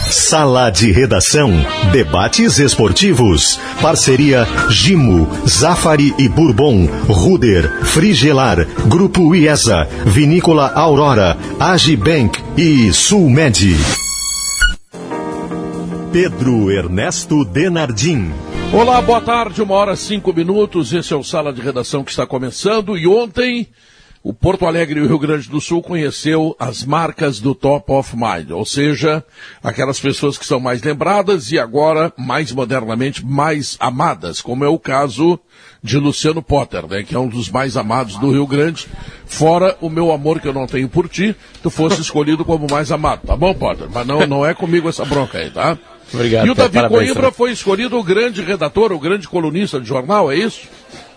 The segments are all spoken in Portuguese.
Sala de Redação. Debates esportivos. Parceria Gimo, Zafari e Bourbon, Ruder, Frigelar, Grupo IESA, Vinícola Aurora, Agibank e Sulmed. Pedro Ernesto Denardim. Olá, boa tarde, 1h05. Esse é o Sala de Redação que está começando. E ontem, o Porto Alegre e o Rio Grande do Sul conheceu as marcas do Top of Mind, ou seja, aquelas pessoas que são mais lembradas e agora, mais modernamente, mais amadas, como é o caso de Luciano Potter, né, que é um dos mais amados do Rio Grande, fora o meu amor que eu não tenho por ti, tu fosse escolhido como mais amado, tá bom, Potter? Mas não é comigo essa bronca aí, tá? Obrigado. E o Davi Coimbra foi escolhido o grande redator, o grande colunista de jornal, é isso?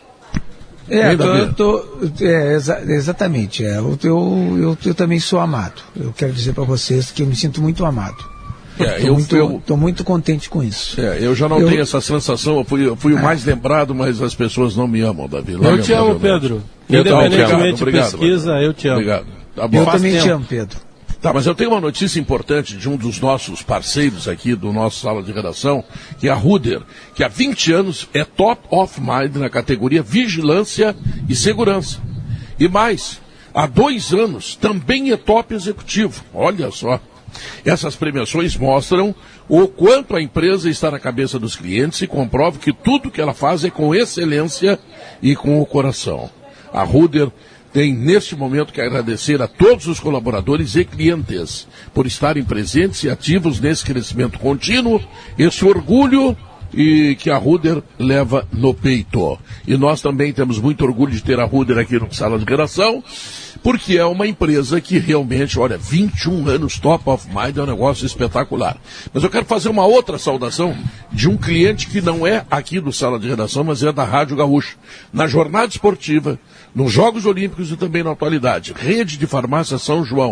Exatamente. Eu também sou amado. Eu quero dizer para vocês que eu me sinto muito amado. Estou muito contente com isso. Eu já não tenho essa sensação, eu fui o mais lembrado, mas as pessoas não me amam, Davi. Eu te amo, Pedro. Independentemente de pesquisa, eu te amo. Obrigado. Tá bom. Eu também te amo, Pedro. Tá, mas eu tenho uma notícia importante de um dos nossos parceiros aqui do nosso Sala de Redação, que é a Ruder, que há 20 anos é top of mind na categoria Vigilância e Segurança. E mais, há 2 anos também é top executivo. Olha só. Essas premiações mostram o quanto a empresa está na cabeça dos clientes e comprovam que tudo que ela faz é com excelência e com o coração. A Ruder tem, neste momento, que agradecer a todos os colaboradores e clientes por estarem presentes e ativos nesse crescimento contínuo, esse orgulho e que a Ruder leva no peito. E nós também temos muito orgulho de ter a Ruder aqui no Sala de Redação, porque é uma empresa que realmente, olha, 21 anos top of mind é um negócio espetacular. Mas eu quero fazer uma outra saudação de um cliente que não é aqui do Sala de Redação, mas é da Rádio Gaúcha. Na jornada esportiva, nos Jogos Olímpicos e também na atualidade, Rede de Farmácia São João,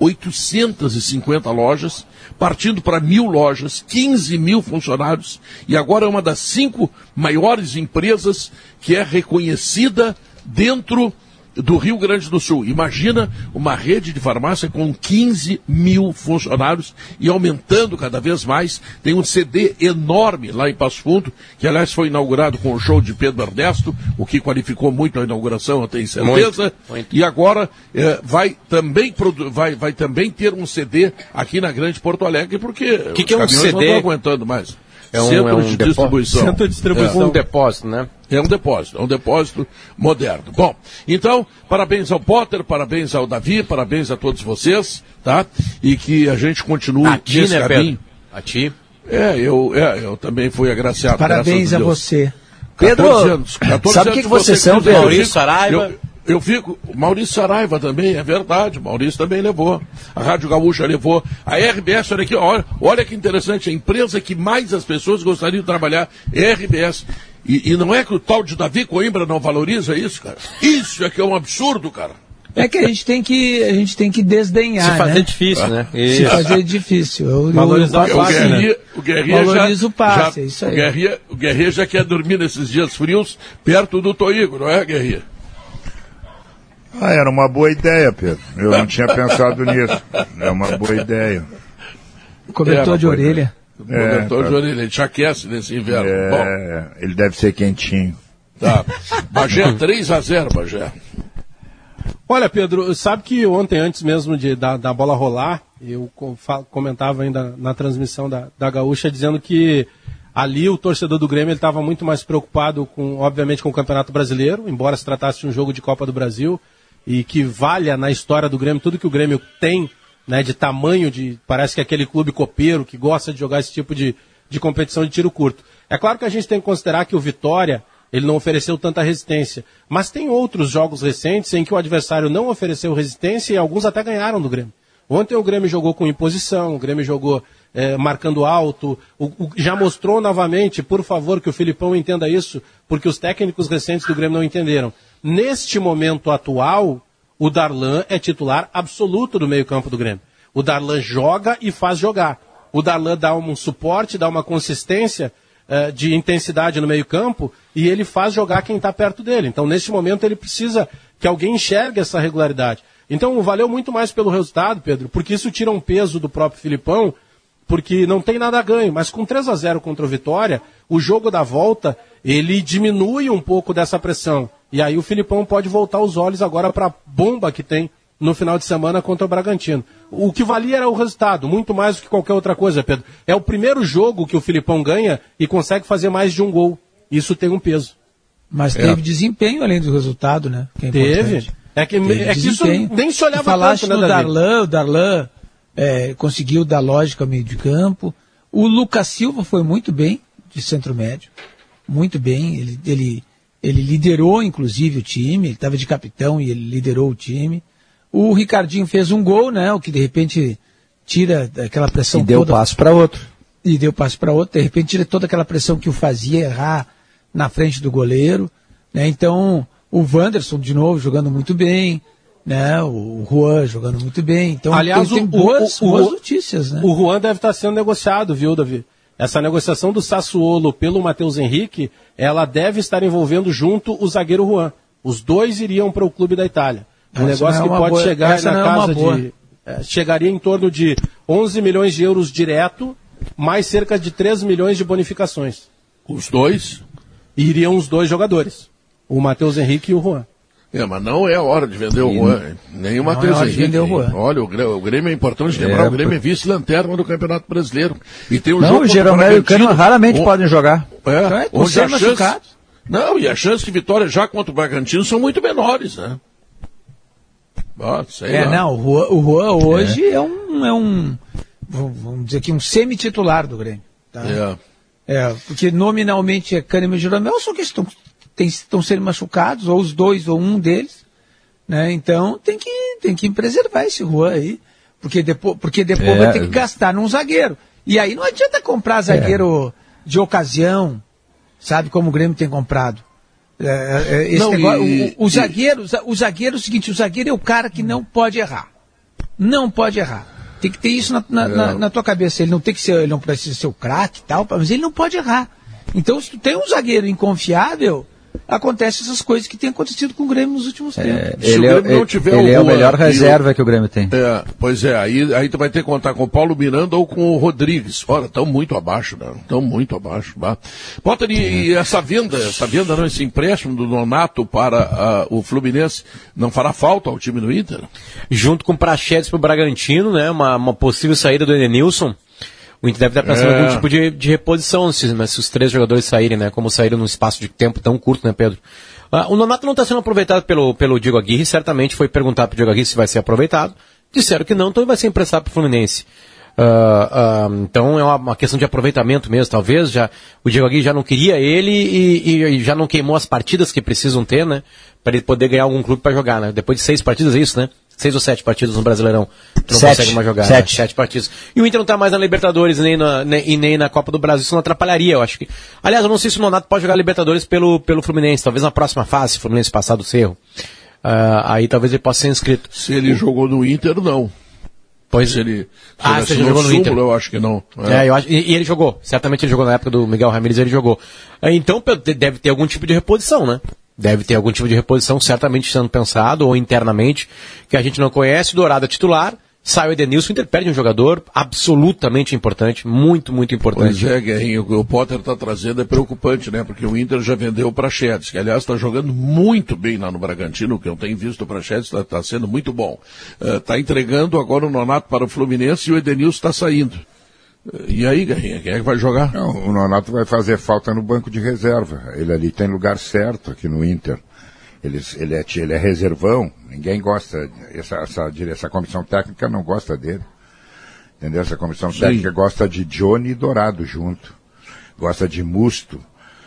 850 lojas, partindo para 1.000 lojas, 15 mil funcionários, e agora é uma das 5 maiores empresas que é reconhecida dentro do Rio Grande do Sul. Imagina uma rede de farmácia com 15 mil funcionários e aumentando cada vez mais. Tem um CD enorme lá em Passo Fundo, que aliás foi inaugurado com o show de Pedro Ernesto, o que qualificou muito a inauguração, eu tenho certeza. Muito. E agora vai também ter um CD aqui na Grande Porto Alegre, porque os caminhões não estão aguentando mais. Centro de distribuição. Centro de distribuição. Um depósito, né? É um depósito moderno. Bom, então, parabéns ao Potter, parabéns ao Davi, parabéns a todos vocês, tá? E que a gente continue nesse caminho. A ti. Eu também fui agraciado. Parabéns a você. 14 anos. 14 sabe o que vocês são, Pedro? Maurício Saraiva. Eu fico, Maurício Saraiva também, é verdade, Maurício também levou, a Rádio Gaúcha levou, a RBS, olha aqui, olha que interessante, a empresa que mais as pessoas gostariam de trabalhar é a RBS, e não é que o tal de Davi Coimbra não valoriza isso, cara, isso é que é um absurdo, cara. É que a gente tem que desdenhar, se fazer, né? Difícil, né? Isso. Se fazer difícil. Valorizar o passe, né? O Guerrinha valoriza o passe, é isso aí. O Guerrinha já quer dormir nesses dias frios perto do Toigo, não é, Guerrinha? Era uma boa ideia, Pedro. Eu não tinha pensado nisso. É uma boa ideia. Cobertor de orelha. Cobertor de orelha, ele já aquece nesse inverno. Bom, ele deve ser quentinho. Tá. Bagé, 3-0, Bagé. Olha, Pedro, sabe que ontem, antes mesmo da bola rolar, eu comentava ainda na transmissão da Gaúcha, dizendo que ali o torcedor do Grêmio estava muito mais preocupado, obviamente, com o Campeonato Brasileiro, embora se tratasse de um jogo de Copa do Brasil, e que valha na história do Grêmio tudo que o Grêmio tem, né, de tamanho, parece que é aquele clube copeiro que gosta de jogar esse tipo de competição de tiro curto. É claro que a gente tem que considerar que o Vitória, ele não ofereceu tanta resistência, mas tem outros jogos recentes em que o adversário não ofereceu resistência e alguns até ganharam do Grêmio. Ontem o Grêmio jogou com imposição, o Grêmio jogou marcando alto, já mostrou novamente, por favor, que o Filipão entenda isso, porque os técnicos recentes do Grêmio não entenderam. Neste momento atual, o Darlan é titular absoluto do meio-campo do Grêmio. O Darlan joga e faz jogar. O Darlan dá um suporte, dá uma consistência de intensidade no meio-campo e ele faz jogar quem está perto dele. Então, neste momento, ele precisa que alguém enxergue essa regularidade. Então, valeu muito mais pelo resultado, Pedro, porque isso tira um peso do próprio Filipão, porque não tem nada a ganho. Mas com 3-0 contra o Vitória, o jogo da volta, ele diminui um pouco dessa pressão. E aí o Filipão pode voltar os olhos agora para a bomba que tem no final de semana contra o Bragantino. O que valia era o resultado, muito mais do que qualquer outra coisa, Pedro. É o primeiro jogo que o Filipão ganha e consegue fazer mais de um gol. Isso tem um peso. Mas teve desempenho além do resultado, né? Que é teve. É que isso nem se olhava tanto, né, Davi? O Darlan conseguiu dar lógica ao meio de campo. O Lucas Silva foi muito bem de centro médio. Muito bem. Ele liderou, inclusive, o time. Ele estava de capitão e ele liderou o time. O Ricardinho fez um gol, né? O que de repente tira aquela pressão toda. E deu passo para outro. E deu passo para outro. De repente tira toda aquela pressão que o fazia errar na frente do goleiro. Né? Então, o Wanderson, de novo, jogando muito bem. Né? O Juan jogando muito bem. Então, aliás, tem boas notícias. Né? O Juan deve estar sendo negociado, viu, Davi? Essa negociação do Sassuolo pelo Matheus Henrique, ela deve estar envolvendo junto o zagueiro Juan. Os dois iriam para o clube da Itália. Um negócio que pode chegar na casa de... chegaria em torno de 11 milhões de euros direto, mais cerca de 3 milhões de bonificações. Os dois? Iriam os dois jogadores. O Matheus Henrique e o Juan. Mas não é a hora de vender o Juan. Nem o Matheus Henrique. Olha, o Grêmio é importante lembrar, o Grêmio é vice-lanterna do Campeonato Brasileiro. E tem um jogo o Jeromel e o Cano raramente podem jogar. Onde a chance... Não, e a chance de vitória já contra o Bragantino são muito menores, né? O Juan hoje é um, vamos dizer aqui, um semi-titular do Grêmio. Tá? Porque nominalmente é Kahneman e Jeromel, só que estão sendo machucados, ou os dois, ou um deles. Né? Então tem que preservar esse Juan aí, porque depois vai ter que gastar num zagueiro. E aí não adianta comprar zagueiro de ocasião, sabe, como o Grêmio tem comprado. O zagueiro é o seguinte, o zagueiro é o cara que não pode errar. Não pode errar. Tem que ter isso na tua cabeça. Ele não precisa ser o craque e tal, mas ele não pode errar. Então, se tu tem um zagueiro inconfiável, acontecem essas coisas que têm acontecido com o Grêmio nos últimos tempos. Ele é o melhor reserva que o Grêmio tem. Aí tu vai ter que contar com o Paulo Miranda ou com o Rodrigues. Ora, estão muito abaixo, né? Estão muito abaixo. Bota e esse empréstimo do Nonato para o Fluminense não fará falta ao time do Inter? Junto com o Praxedes para o Bragantino, né? Uma possível saída do Edenilson. O Inter deve estar pensando em algum tipo de reposição, mas se os três jogadores saírem, né? Como saíram num espaço de tempo tão curto, né, Pedro? O Nonato não está sendo aproveitado pelo Diego Aguirre, certamente foi perguntar para o Diego Aguirre se vai ser aproveitado. Disseram que não, então ele vai ser emprestado para o Fluminense. Então é uma questão de aproveitamento mesmo, talvez. O Diego Aguirre já não queria ele e já não queimou as partidas que precisam ter, né? Para ele poder ganhar algum clube para jogar, né? Depois de 6 partidas é isso, né? 6 ou 7 partidas no Brasileirão. Tu não consegue mais jogar. 7 partidas. E o Inter não está mais na Libertadores nem na Copa do Brasil. Isso não atrapalharia, eu acho que. Aliás, eu não sei se o Nonato pode jogar Libertadores pelo Fluminense. Talvez na próxima fase, se o Fluminense passar do Cerro. Aí talvez ele possa ser inscrito. Se ele jogou no Inter, não. Pois se ele jogou no Inter. Eu acho que não. Eu acho, e ele jogou. Certamente ele jogou na época do Miguel Ramírez, ele jogou. Então deve ter algum tipo de reposição, né? Deve ter algum tipo de reposição, certamente sendo pensado, ou internamente, que a gente não conhece. O Dourado é titular, sai o Edenilson, o Inter perde um jogador absolutamente importante, muito, muito importante. Pois é, Guerrinho, o que o Potter está trazendo é preocupante, né? Porque o Inter já vendeu o Praxedes, que aliás está jogando muito bem lá no Bragantino, que eu tenho visto o Praxedes, está sendo muito bom. Está entregando agora o Nonato para o Fluminense e o Edenilson está saindo. E aí, Guerrinha, quem é que vai jogar? Não, o Nonato vai fazer falta no banco de reserva. Ele ali tem lugar certo aqui no Inter. Ele é reservão, ninguém gosta, essa comissão técnica não gosta dele. Entendeu? Essa comissão técnica gosta de Johnny e Dourado junto. Gosta de Musto,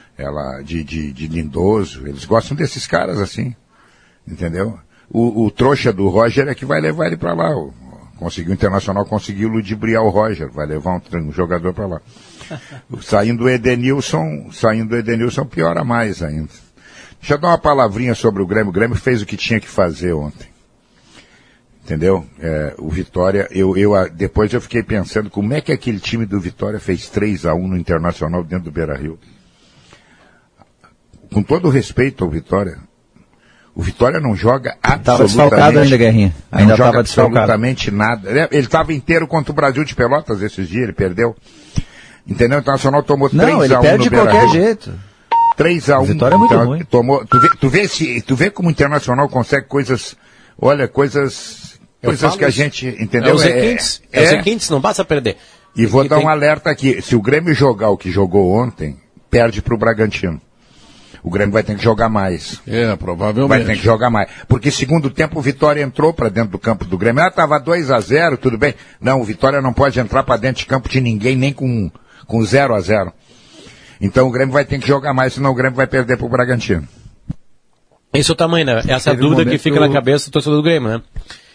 de Lindoso. Eles gostam desses caras assim. Entendeu? O trouxa do Roger é que vai levar ele para lá. O Internacional conseguiu ludibriar o Roger, vai levar um jogador para lá. Saindo o Edenilson piora mais ainda. Deixa eu dar uma palavrinha sobre o Grêmio. O Grêmio fez o que tinha que fazer ontem. Entendeu? O Vitória, depois eu fiquei pensando como é que aquele time do Vitória fez 3-1 no Internacional dentro do Beira-Rio. Com todo o respeito ao Vitória, O Vitória não joga Estava desfalcado ainda, Guerrinha. Ainda estava desfalcado. Absolutamente nada. Ele estava inteiro contra o Brasil de Pelotas esses dias, ele perdeu. Entendeu? O Internacional tomou 3-1 no Beira-Rio. Não, ele perde de qualquer jeito. 3-1. Vitória é muito ruim. Tomou, tu vê como o Internacional consegue coisas, olha, coisas que a gente, entendeu? Os requintes, não basta perder. E vou dar um alerta aqui, se o Grêmio jogar o que jogou ontem, perde pro Bragantino. O Grêmio vai ter que jogar mais. Provavelmente. Vai ter que jogar mais. Porque segundo tempo o Vitória entrou para dentro do campo do Grêmio. Estava 2-0, tudo bem. Não, o Vitória não pode entrar para dentro de campo de ninguém, nem com 0-0. Então o Grêmio vai ter que jogar mais, senão o Grêmio vai perder pro Bragantino. Esse é o tamanho, né? Essa é a dúvida que fica na cabeça do torcedor do Grêmio, né?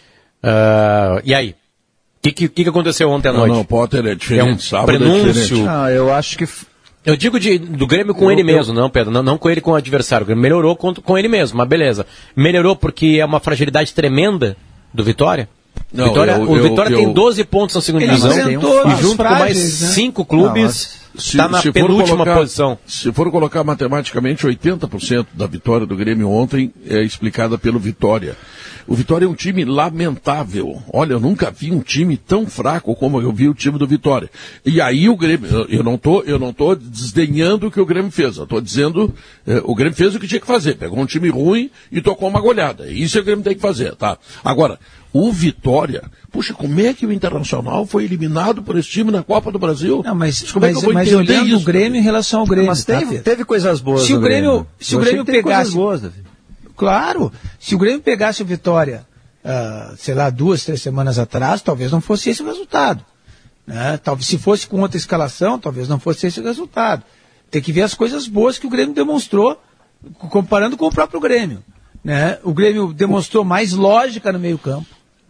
E aí? O que aconteceu ontem à noite? Não, Potter é diferente. É um prenúncio. Eu acho que... Eu digo do Grêmio com ele mesmo, não, Pedro, não com ele com o adversário. O Grêmio melhorou com ele mesmo, mas beleza. Melhorou porque é uma fragilidade tremenda do Vitória? Não, o Vitória tem 12 pontos na segunda divisão. E junto com mais 5 clubes, está na penúltima posição. Se for colocar matematicamente, 80% da vitória do Grêmio ontem é explicada pelo Vitória. O Vitória é um time lamentável. Olha, eu nunca vi um time tão fraco como eu vi o time do Vitória. E aí o Grêmio, eu não tô desdenhando o que o Grêmio fez. Eu estou dizendo, o Grêmio fez o que tinha que fazer. Pegou um time ruim e tocou uma goleada. Isso o Grêmio tem que fazer, tá? Agora, o Vitória, puxa, como é que o Internacional foi eliminado por esse time na Copa do Brasil? Não, mas olhando o Grêmio em relação ao Grêmio. Mas teve coisas boas. Se o Grêmio pegasse. Boas, Davi. Claro, se o Grêmio pegasse o Vitória, 2, 3 semanas atrás, talvez não fosse esse o resultado. Né? Talvez, se fosse com outra escalação, talvez não fosse esse o resultado. Tem que ver as coisas boas que o Grêmio demonstrou, comparando com o próprio Grêmio. Né? O Grêmio demonstrou mais lógica no meio-campo,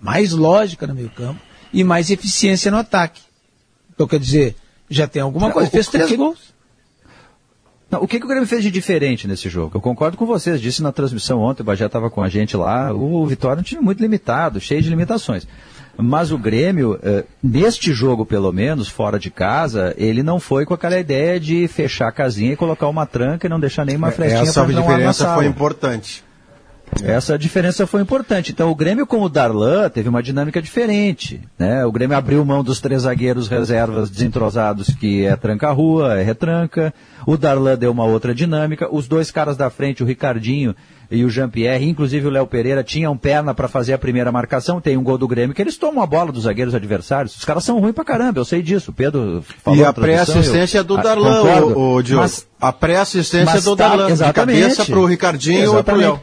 e mais eficiência no ataque. Então, quer dizer, já tem alguma coisa. Fez 3 gols. Não, o que o Grêmio fez de diferente nesse jogo? Eu concordo com vocês, disse na transmissão ontem, o Bagé estava com a gente lá, o Vitória é um time muito limitado, cheio de limitações. Mas o Grêmio, neste jogo pelo menos, fora de casa, ele não foi com aquela ideia de fechar a casinha e colocar uma tranca e não deixar nenhuma frestinha para não amassar. Essa diferença foi importante. Essa diferença foi importante. Então o Grêmio com o Darlan teve uma dinâmica diferente. Né? O Grêmio abriu mão dos 3 zagueiros reservas desentrosados, que é tranca-rua, é retranca. O Darlan deu uma outra dinâmica. Os 2 caras da frente, o Ricardinho e o Jean-Pierre, inclusive o Léo Pereira, tinham perna para fazer a primeira marcação. Tem um gol do Grêmio que eles tomam a bola dos zagueiros adversários. Os caras são ruins pra caramba, eu sei disso. O Pedro falou. E a pré-assistência é do Darlan, o Diogo. Mas a pré-assistência é do Darlan. Exatamente. De cabeça pro Ricardinho e pro Léo.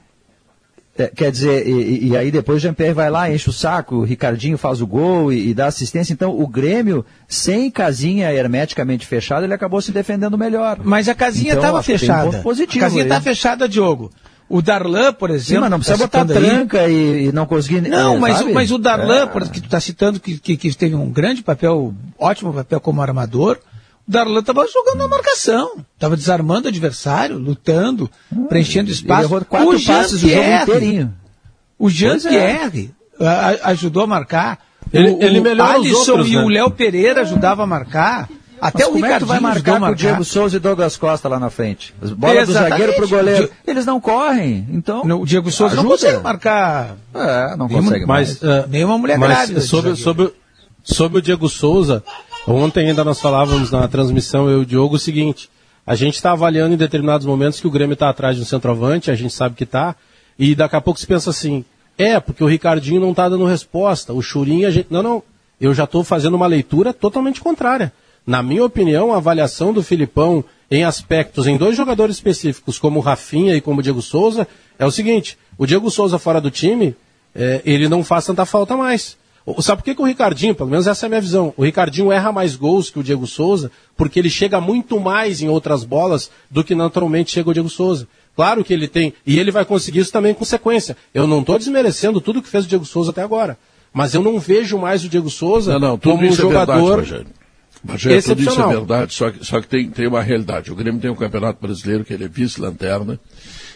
Quer dizer, e aí depois o Jean-Pierre vai lá, enche o saco, o Ricardinho faz o gol e dá assistência. Então o Grêmio, sem casinha hermeticamente fechada, ele acabou se defendendo melhor. Mas a casinha estava fechada. A casinha está fechada, Diogo. O Darlan, por exemplo... Sim, mas não precisa botar tranca e não conseguir... Não, mas o Darlan, que tu está citando, que teve um grande papel, ótimo papel como armador, o Darlan estava jogando a marcação, estava desarmando o adversário, lutando, preenchendo espaço. Ele errou 4 passes o jogo inteirinho. O Jean-Pierre ajudou a marcar. Ele melhora os Alisson outros, e o Léo Pereira ajudavam a marcar. Até o Ricardinho vai marcar com o Diego Souza e Douglas Costa lá na frente. As bolas do zagueiro pro goleiro. Eles não correm, então... O Diego Souza não consegue marcar... não consegue mais. Nenhuma mulher grávida. Sobre o Diego Souza, ontem ainda nós falávamos na transmissão, eu e o Diogo, o seguinte: a gente está avaliando em determinados momentos que o Grêmio está atrás de um centroavante, a gente sabe que está, e daqui a pouco se pensa assim, porque o Ricardinho não está dando resposta, o Churinho, Não, eu já estou fazendo uma leitura totalmente contrária. Na minha opinião, a avaliação do Filipão em aspectos, em 2 jogadores específicos, como o Rafinha e como o Diego Souza, é o seguinte: o Diego Souza fora do time, ele não faz tanta falta mais. Sabe por que o Ricardinho, pelo menos essa é a minha visão, o Ricardinho erra mais gols que o Diego Souza, porque ele chega muito mais em outras bolas do que naturalmente chega o Diego Souza. Claro que ele tem, e ele vai conseguir isso também com sequência. Eu não estou desmerecendo tudo que fez o Diego Souza até agora, mas eu não vejo mais o Diego Souza como um jogador... Mas tudo isso é verdade, só que tem uma realidade. O Grêmio tem um Campeonato Brasileiro que ele é vice-lanterna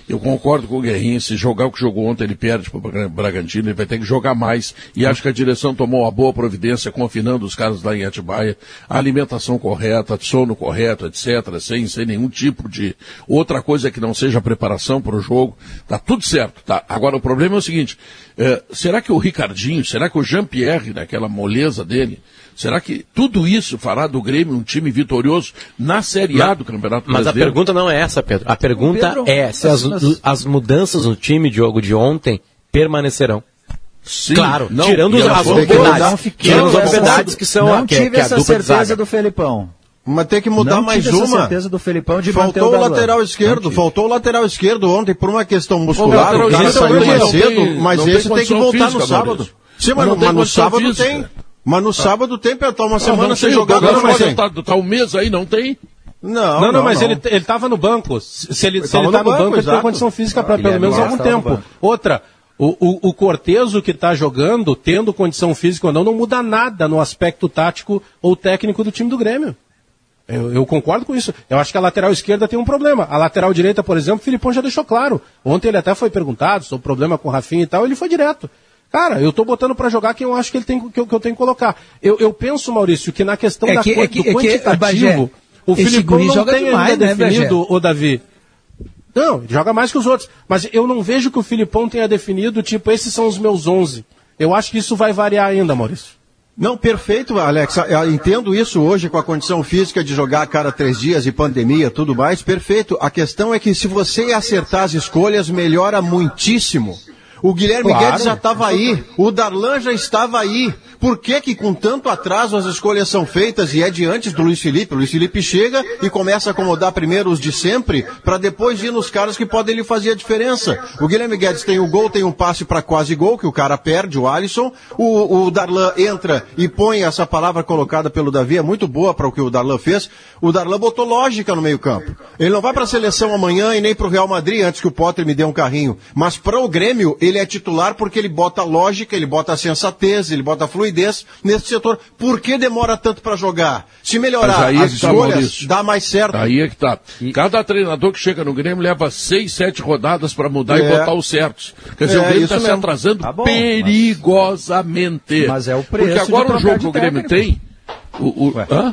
Eu concordo com o Guerrinha, se jogar o que jogou ontem, ele perde para o Bragantino, ele vai ter que jogar mais. E acho que a direção tomou uma boa providência, confinando os caras lá em Atibaia, a alimentação correta, sono correto, etc., sem nenhum tipo de outra coisa que não seja a preparação para o jogo. Tá tudo certo, tá? Agora o problema é o seguinte, será que o Ricardinho, será que o Jean-Pierre, naquela moleza dele, será que tudo isso fará do Grêmio um time vitorioso na Série A do Campeonato Brasileiro? Mas a pergunta não é essa, Pedro. A pergunta é se as mudanças no time de jogo de ontem permanecerão. Sim, claro, não, tirando as novidades que são não tive essa certeza do Felipão. Mas tem que mudar mais uma. Certeza do Felipão de faltou o lateral esquerdo, ontem por uma questão muscular. O cara saiu mais cedo, mas esse tem que voltar no sábado. Sim, mas no sábado tem. Mas no sábado tem pra estar uma semana sem jogar. Tá um mês aí, não tem? Não, mas ele estava no banco. Se ele está no banco, ele tem condição física para pelo menos algum tempo. Outra, o Cortezo que está jogando, tendo condição física ou não muda nada no aspecto tático ou técnico do time do Grêmio. Eu concordo com isso. Eu acho que a lateral esquerda tem um problema. A lateral direita, por exemplo, o Filipão já deixou claro. Ontem ele até foi perguntado sobre o problema com o Rafinha e tal, ele foi direto. Cara, eu tô botando pra jogar quem eu acho que ele tem que eu tenho que colocar. Eu penso, Maurício, que na questão do quantitativo, o Filipão não tem ainda definido, o Davi. Não, ele joga mais que os outros. Mas eu não vejo que o Filipão tenha definido, tipo, esses são os meus 11. Eu acho que isso vai variar ainda, Maurício. Não, perfeito, Alex. Eu entendo isso hoje com a condição física de jogar a cada 3 dias e pandemia, tudo mais, perfeito. A questão é que se você acertar as escolhas, melhora muitíssimo. O Guilherme Guedes já estava aí, o Darlan já estava aí. Por que com tanto atraso as escolhas são feitas e é de antes do Luiz Felipe? O Luiz Felipe chega e começa a acomodar primeiro os de sempre, para depois ir nos caras que podem lhe fazer a diferença. O Guilherme Guedes tem o gol, tem um passe para quase gol, que o cara perde, o Alisson. O Darlan entra e põe essa palavra colocada pelo Davi, é muito boa para o que o Darlan fez. O Darlan botou lógica no meio campo. Ele não vai para a seleção amanhã e nem para o Real Madrid, antes que o Potter me dê um carrinho. Mas para o Grêmio, ele é titular porque ele bota lógica, ele bota sensatez, ele bota fluidez nesse setor. Por que demora tanto para jogar? Se melhorar as escolhas, dá mais certo. Aí é que tá. Cada treinador que chega no Grêmio leva 6, 7 rodadas para mudar e botar os certos. Quer dizer, o Grêmio está se atrasando perigosamente. Mas é o preço. Porque agora o jogo que o Grêmio tem... Hã?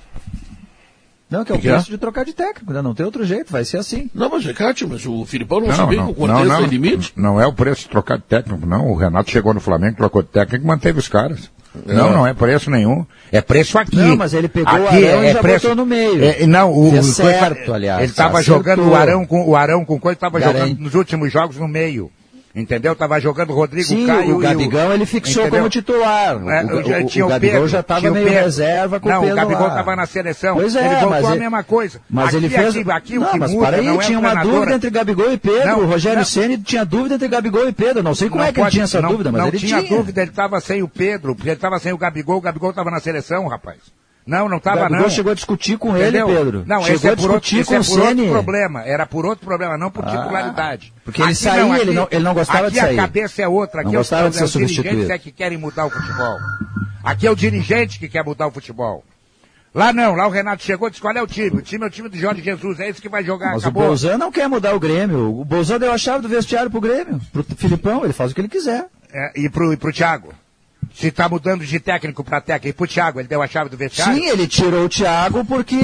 Não, que é o preço de trocar de técnico, né? Não tem outro jeito, vai ser assim. Não, mas o Filipão não sabia que o Cortez tem limite. Não é o preço de trocar de técnico, não. O Renato chegou no Flamengo, trocou de técnico e manteve os caras. Não é preço nenhum. É preço aqui. Não, mas ele pegou o Arão e já botou no meio. Certo, aliás. Ele estava jogando o Arão com coisa, estava jogando nos últimos jogos no meio. Entendeu? Tava jogando Rodrigo Caio. O Gabigão ele fixou como titular. O Gabigol já estava meio reserva com o Pedro. O Gabigol estava na seleção. Pois é, ele voltou a mesma coisa. Mas ele fez. Mas para aí, tinha uma dúvida entre Gabigol e Pedro. O Rogério Ceni tinha dúvida entre Gabigol e Pedro. Não sei como é que ele tinha essa dúvida, mas ele tinha. Não tinha dúvida, ele estava sem o Pedro, porque ele estava sem o Gabigol estava na seleção, rapaz. Não estava não. O Gabigol chegou a discutir com ele, Pedro. Não, esse é por outro problema. Era por outro problema, não por titularidade. Porque ele saiu, ele não gostava de sair. Aqui a cabeça é outra. Aqui os dirigentes é que querem mudar o futebol. Aqui é o dirigente que quer mudar o futebol. Lá não, lá o Renato chegou e disse qual é o time. O time é o time do Jorge Jesus, é esse que vai jogar. Mas acabou. O Bolzan não quer mudar o Grêmio. O Bolzan deu a chave do vestiário pro Grêmio. Pro Filipão, ele faz o que ele quiser. E pro Thiago. Se está mudando de técnico para técnico, e pro Thiago, ele deu a chave do vestiário? Sim, ele tirou o Thiago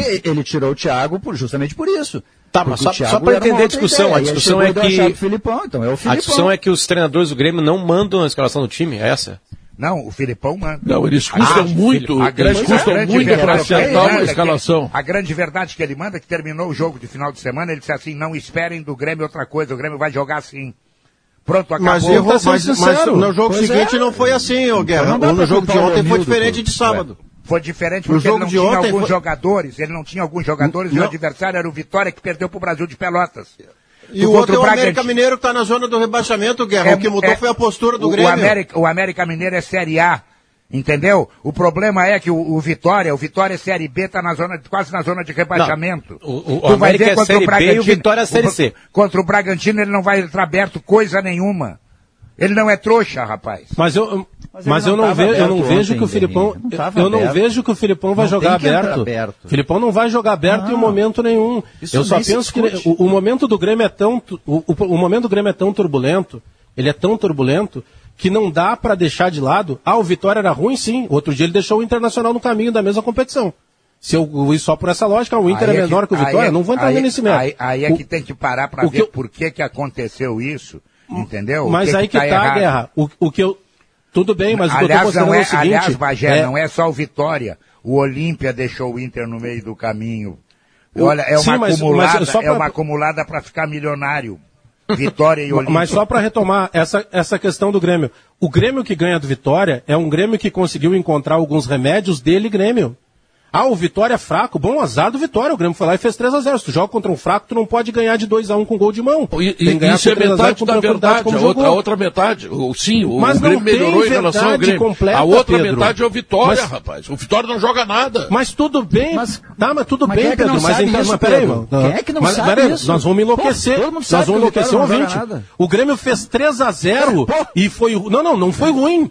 justamente por isso. Tá, mas só para entender a discussão, a discussão é que Filipão, então é o Filipão. A discussão é que os treinadores do Grêmio não mandam a escalação do time, é essa? Não, o Filipão manda. Não, eles custam muito para acertar uma escalação. A grande verdade que ele manda, que terminou o jogo de final de semana, ele disse assim, não esperem do Grêmio outra coisa, o Grêmio vai jogar assim. Pronto, acabou. Mas no jogo seguinte não foi assim, ô Guerra. No jogo de ontem foi diferente de sábado. Foi diferente porque ele não tinha alguns jogadores. Ele não tinha alguns jogadores e o adversário era o Vitória que perdeu pro Brasil de Pelotas. E o outro é o América Mineiro que tá na zona do rebaixamento, Guerra. O que mudou foi a postura do Grêmio. O América Mineiro é Série A. Entendeu? O problema é que o Vitória Série B tá quase na zona de rebaixamento. O América é Série B e o Vitória é Série C. Contra o Bragantino ele não vai estar aberto coisa nenhuma. Ele não é trouxa, rapaz. Mas eu Mas eu não vejo que o Filipão, que o Filipão vai jogar aberto. O Filipão não vai jogar aberto em momento nenhum. Eu só penso que o momento do Grêmio é tão turbulento, ele é tão turbulento que não dá para deixar de lado. O Vitória era ruim, sim. Outro dia ele deixou o Internacional no caminho da mesma competição. Se eu ir só por essa lógica, o Inter é menor que o Vitória, não vou entrar nesse mérito. Aí é que tem que parar para ver por que aconteceu isso, entendeu? Mas aí que tá a Guerra. Tudo bem, mas o que eu tô considerando é o seguinte... Aliás, Bagé, não é só o Vitória. O Olímpia deixou o Inter no meio do caminho. Olha, é uma acumulada para ficar milionário. Vitória e Olímpia. Mas só para retomar essa questão do Grêmio. O Grêmio que ganha do Vitória é um Grêmio que conseguiu encontrar alguns remédios dele, Grêmio. O Vitória é fraco, bom azar do Vitória. O Grêmio foi lá e fez 3-0. Se tu joga contra um fraco, tu não pode ganhar de 2-1 com gol de mão. Isso é metade da verdade. A outra metade, o Grêmio melhorou em relação ao Grêmio. Completa, a outra metade é o Vitória, rapaz. O Vitória não joga nada. Mas tudo bem. Tudo bem, Pedro. Mas peraí, quem é que não sabe isso? Nós vamos enlouquecer. Nós vamos enlouquecer o ouvinte. O Grêmio fez 3-0 e foi... Não foi ruim.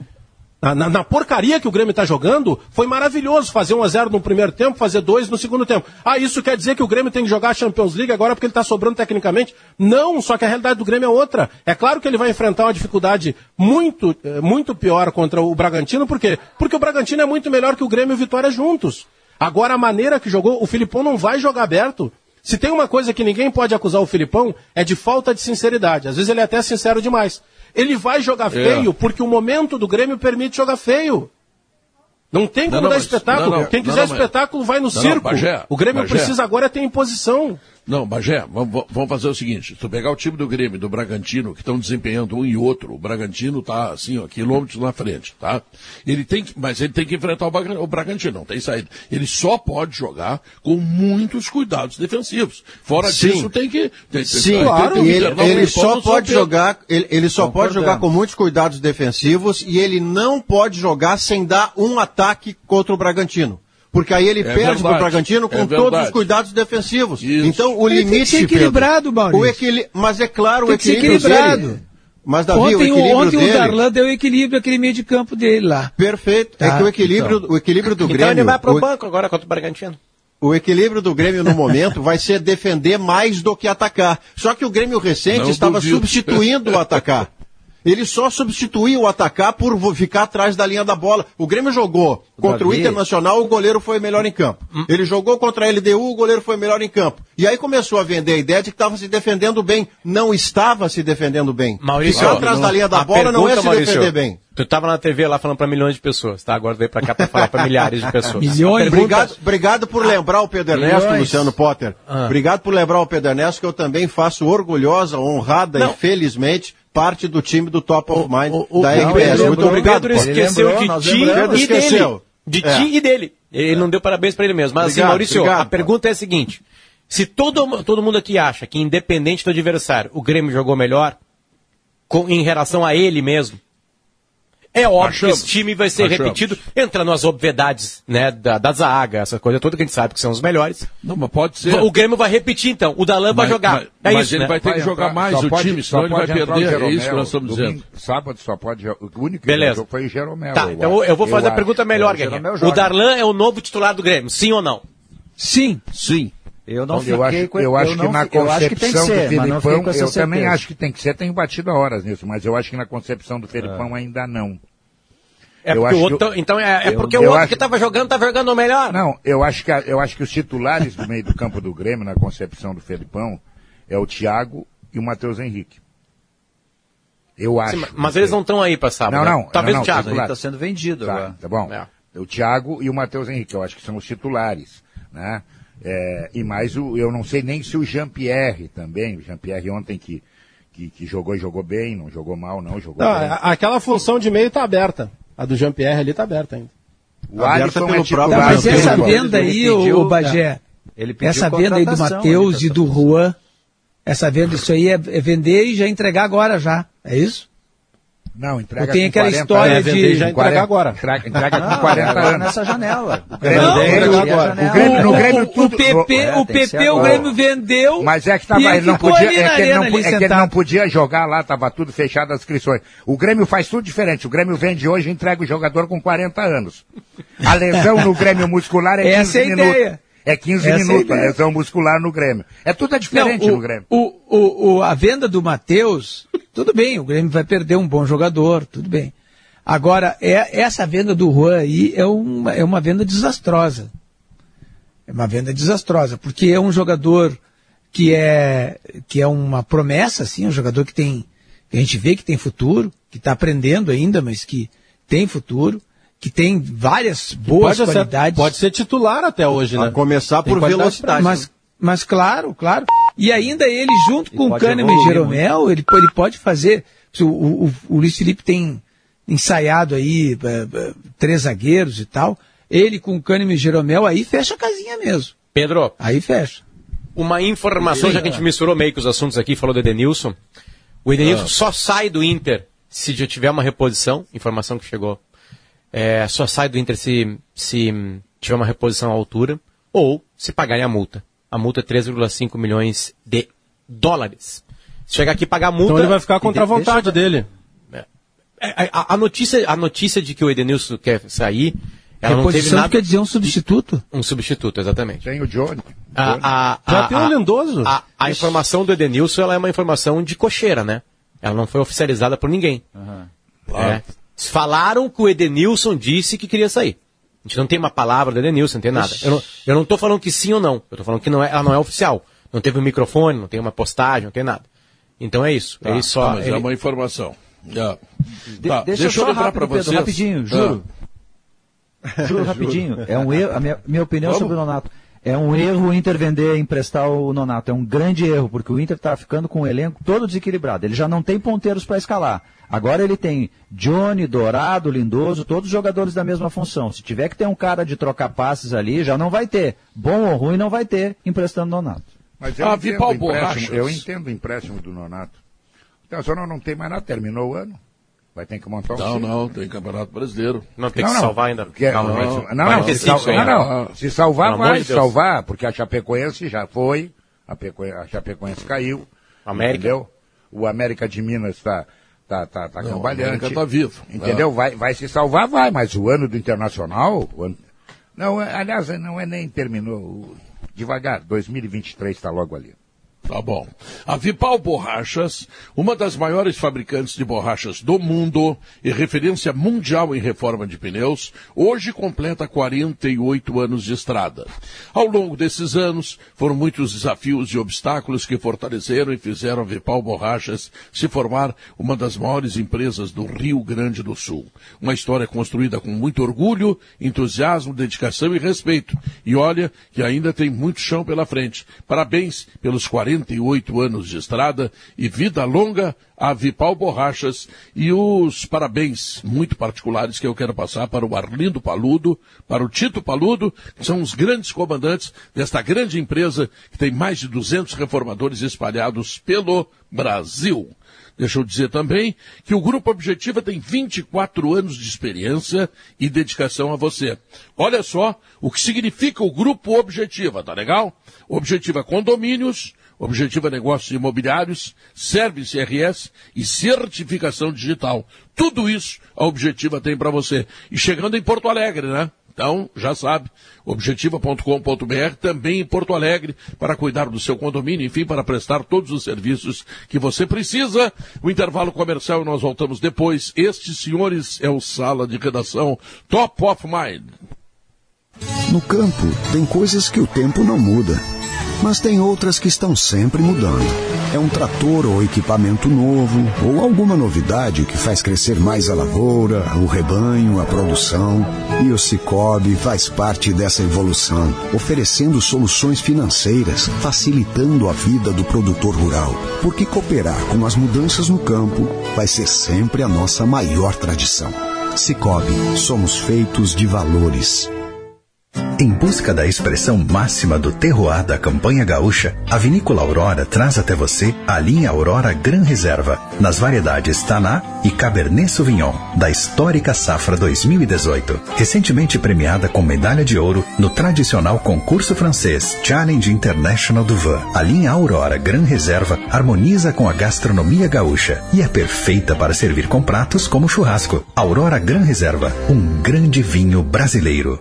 Na porcaria que o Grêmio está jogando, foi maravilhoso fazer 1-0 no primeiro tempo, fazer 2 no segundo tempo. Isso quer dizer que o Grêmio tem que jogar a Champions League agora porque ele está sobrando tecnicamente? Não, só que a realidade do Grêmio é outra. É claro que ele vai enfrentar uma dificuldade muito, muito pior contra o Bragantino, por quê? Porque o Bragantino é muito melhor que o Grêmio e o Vitória juntos. Agora, a maneira que jogou, o Filipão não vai jogar aberto. Se tem uma coisa que ninguém pode acusar o Filipão, é de falta de sinceridade. Às vezes ele é até sincero demais. Ele vai jogar feio porque o momento do Grêmio permite jogar feio. Não tem como dar espetáculo. Quem quiser espetáculo vai no circo. Bagé, o Grêmio precisa agora ter imposição. Não, Bagé, vamos fazer o seguinte. Se tu pegar o time do Grêmio e do Bragantino, que estão desempenhando um e outro, o Bragantino tá assim, quilômetros na frente, tá? Mas ele tem que enfrentar o Bragantino, não tem saída. Ele só pode jogar com muitos cuidados defensivos. Fora disso, tem que... Claro, ele só pode jogar, ele só pode jogar com muitos cuidados defensivos e ele não pode jogar sem dar um ataque contra o Bragantino. Porque aí ele perde para o Bragantino com todos os cuidados defensivos. Isso. Então o limite, tem que ser equilibrado, Maurício. Mas é claro, o equilíbrio dele... Mas, Davi, ontem o Darlan deu equilíbrio aquele meio de campo dele lá. Perfeito. É que o equilíbrio do Grêmio... Então ele vai pro banco agora contra o Bragantino. O equilíbrio do Grêmio no momento vai ser defender mais do que atacar. Só que o Grêmio recente estava substituindo o atacar. Ele só substituiu o atacar por ficar atrás da linha da bola. O Grêmio jogou contra o Internacional, o goleiro foi melhor em campo. Ele jogou contra a LDU, o goleiro foi melhor em campo. E aí começou a vender a ideia de que estava se defendendo bem. Não estava se defendendo bem. Maurício, ficar atrás da linha da bola não é se defender bem. Tu estava na TV lá falando para milhões de pessoas, tá? Agora veio para cá para falar para milhares de pessoas. Milhões. Obrigado por lembrar o Pedro Ernesto, Luciano Potter. Obrigado por lembrar o Pedro Ernesto, que eu também faço orgulhosa, honrada e felizmente parte do time do Top of Mind da RBS. Muito obrigado. Pedro esqueceu de ti e dele. De ti e dele. Ele não deu parabéns para ele mesmo. Mas assim, Maurício, a pergunta é a seguinte. Se todo mundo aqui acha que independente do adversário, o Grêmio jogou melhor em relação a ele mesmo, é óbvio que esse time vai ser repetido, entra nas obviedades, né, da zaga, essa coisa toda que a gente sabe que são os melhores. Não, mas pode ser. O Grêmio vai repetir então, o Darlan vai jogar. Mas ele vai ter que jogar mais o time, senão ele vai perder, é isso que nós estamos dizendo. Sábado só pode, o único jogo foi o Jeromel. Tá, então eu vou fazer a pergunta melhor, Guilherme. O Darlan é o novo titular do Grêmio, sim ou não? Sim. Eu acho que na concepção do Felipão, eu também acho que tem que ser, tenho batido horas nisso, mas eu acho que na concepção do Felipão ainda não. É porque o outro, então porque o outro que estava jogando está jogando melhor? Não, eu acho que os titulares do meio do campo do Grêmio, na concepção do Felipão, é o Thiago e o Matheus Henrique. Eu acho. Sim, mas eles não estão aí para sábado. Não. Talvez o Thiago está sendo vendido agora. Tá bom. O Thiago e o Matheus Henrique, eu acho que são os titulares, né? E mais eu não sei nem se o Jean-Pierre também, o Jean-Pierre ontem que jogou bem, não jogou mal, não jogou bem. Aquela função de meio está aberta. A do Jean-Pierre ali está aberta ainda. O Alisson é titular. Mas essa venda aí, o Bagé, essa venda aí do Matheus e do Juan, essa venda, isso aí é vender e já entregar agora já, é isso? Não, entrega tem aquela 40 história anos. de... Já entrega agora. Entrega com 40 anos. Nessa janela. O Grêmio, no Grêmio tudo... O Grêmio vendeu... Mas é que ele não podia jogar lá, estava tudo fechado as inscrições. O Grêmio faz tudo diferente. O Grêmio vende hoje e entrega o jogador com 40 anos. A lesão no Grêmio muscular é 15 minutos. É 15 minutos a lesão muscular no Grêmio. Tudo diferente no Grêmio. A venda do Matheus, tudo bem, o Grêmio vai perder um bom jogador, tudo bem. Agora, essa venda do Juan aí é uma venda desastrosa. É uma venda desastrosa, porque é um jogador que é uma promessa, assim, um jogador que a gente vê que tem futuro, que está aprendendo ainda, mas que tem futuro, que tem várias boas qualidades. Pode ser titular até hoje, né? A começar por velocidade. Mas claro. E ainda ele, junto com o Kahneman e Jeromel, ele pode fazer... O Luiz Felipe tem ensaiado aí 3 zagueiros e tal. Ele com o Kahneman e Jeromel, aí fecha a casinha mesmo. Pedro. Aí fecha. Uma informação, já que a gente misturou meio que os assuntos aqui, falou do Edenilson. O Edenilson só sai do Inter se já tiver uma reposição, informação que chegou. Só sai do Inter se tiver uma reposição à altura ou se pagarem a multa. A multa é 3,5 milhões de dólares. Se chegar aqui e pagar a multa... Então ele vai ficar contra a vontade dele. A notícia de que o Edenilson quer sair... Reposição não quer dizer um substituto? Um substituto, exatamente. Tem o Johnny. Já tem o Lindoso. A informação do Edenilson ela é uma informação de cocheira, né? Ela não foi oficializada por ninguém. Claro. Falaram que o Edenilson disse que queria sair. A gente não tem uma palavra do Edenilson, não tem nada. Eu não estou falando que sim ou não. Eu estou falando que ela não é oficial. Não teve um microfone, não tem uma postagem, não tem nada. Então é isso. Mas é uma informação. Deixa eu só lembrar para vocês. Rapidinho, juro. Juro rapidinho. É um erro. A minha opinião sobre o Nonato. É um erro o Inter vender e emprestar o Nonato. É um grande erro, porque o Inter está ficando com o elenco todo desequilibrado. Ele já não tem ponteiros para escalar. Agora ele tem Johnny, Dourado, Lindoso, todos jogadores da mesma função. Se tiver que ter um cara de trocar passes ali, já não vai ter. Bom ou ruim, não vai ter emprestando o Nonato. Mas eu entendo o empréstimo do Nonato. O Internacional não tem mais nada, terminou o ano. Vai ter que montar um time. Não, tem Campeonato Brasileiro. Não, tem que salvar ainda. Se salvar, vai salvar, porque a Chapecoense já foi, a Chapecoense caiu. América. Entendeu? O América de Minas está cambalhante. O América está vivo. Entendeu? Vai se salvar, vai, mas o ano do Internacional... Não, aliás, não é nem terminou. Devagar, 2023 está logo ali. Tá bom. A Vipal Borrachas, uma das maiores fabricantes de borrachas do mundo e referência mundial em reforma de pneus, hoje completa 48 anos de estrada. Ao longo desses anos, foram muitos desafios e obstáculos que fortaleceram e fizeram a Vipal Borrachas se formar uma das maiores empresas do Rio Grande do Sul. Uma história construída com muito orgulho, entusiasmo, dedicação e respeito. E olha que ainda tem muito chão pela frente. Parabéns pelos 48 anos de estrada e vida longa a Vipal Borrachas, e os parabéns muito particulares que eu quero passar para o Arlindo Paludo, para o Tito Paludo, que são os grandes comandantes desta grande empresa que tem mais de 200 reformadores espalhados pelo Brasil. Deixa eu dizer também que o Grupo Objetiva tem 24 anos de experiência e dedicação a você. Olha só o que significa o Grupo Objetiva, tá legal? Objetiva Condomínios, Objetiva Negócios Imobiliários, Service RS e certificação digital. Tudo isso a Objetiva tem para você. E chegando em Porto Alegre, né? Então, já sabe, objetiva.com.br, também em Porto Alegre, para cuidar do seu condomínio, enfim, para prestar todos os serviços que você precisa. O intervalo comercial e nós voltamos depois. Este, senhores, é o Sala de Redação Top of Mind. No campo, tem coisas que o tempo não muda, mas tem outras que estão sempre mudando. É um trator ou equipamento novo, ou alguma novidade que faz crescer mais a lavoura, o rebanho, a produção. E o Sicoob faz parte dessa evolução, oferecendo soluções financeiras, facilitando a vida do produtor rural. Porque cooperar com as mudanças no campo vai ser sempre a nossa maior tradição. Sicoob, somos feitos de valores. Em busca da expressão máxima do terroir da campanha gaúcha, a Vinícola Aurora traz até você a linha Aurora Gran Reserva, nas variedades Taná e Cabernet Sauvignon, da histórica safra 2018. Recentemente premiada com medalha de ouro no tradicional concurso francês Challenge International du Vin. A linha Aurora Gran Reserva harmoniza com a gastronomia gaúcha e é perfeita para servir com pratos como churrasco. Aurora Gran Reserva, um grande vinho brasileiro.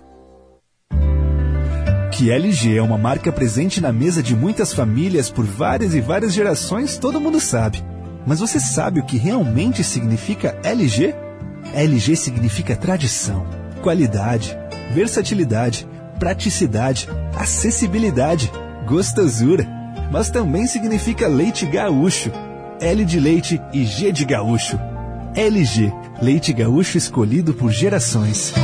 Que LG é uma marca presente na mesa de muitas famílias por várias e várias gerações, todo mundo sabe. Mas você sabe o que realmente significa LG? LG significa tradição, qualidade, versatilidade, praticidade, acessibilidade, gostosura. Mas também significa leite gaúcho. L de leite e G de gaúcho. LG, leite gaúcho escolhido por gerações.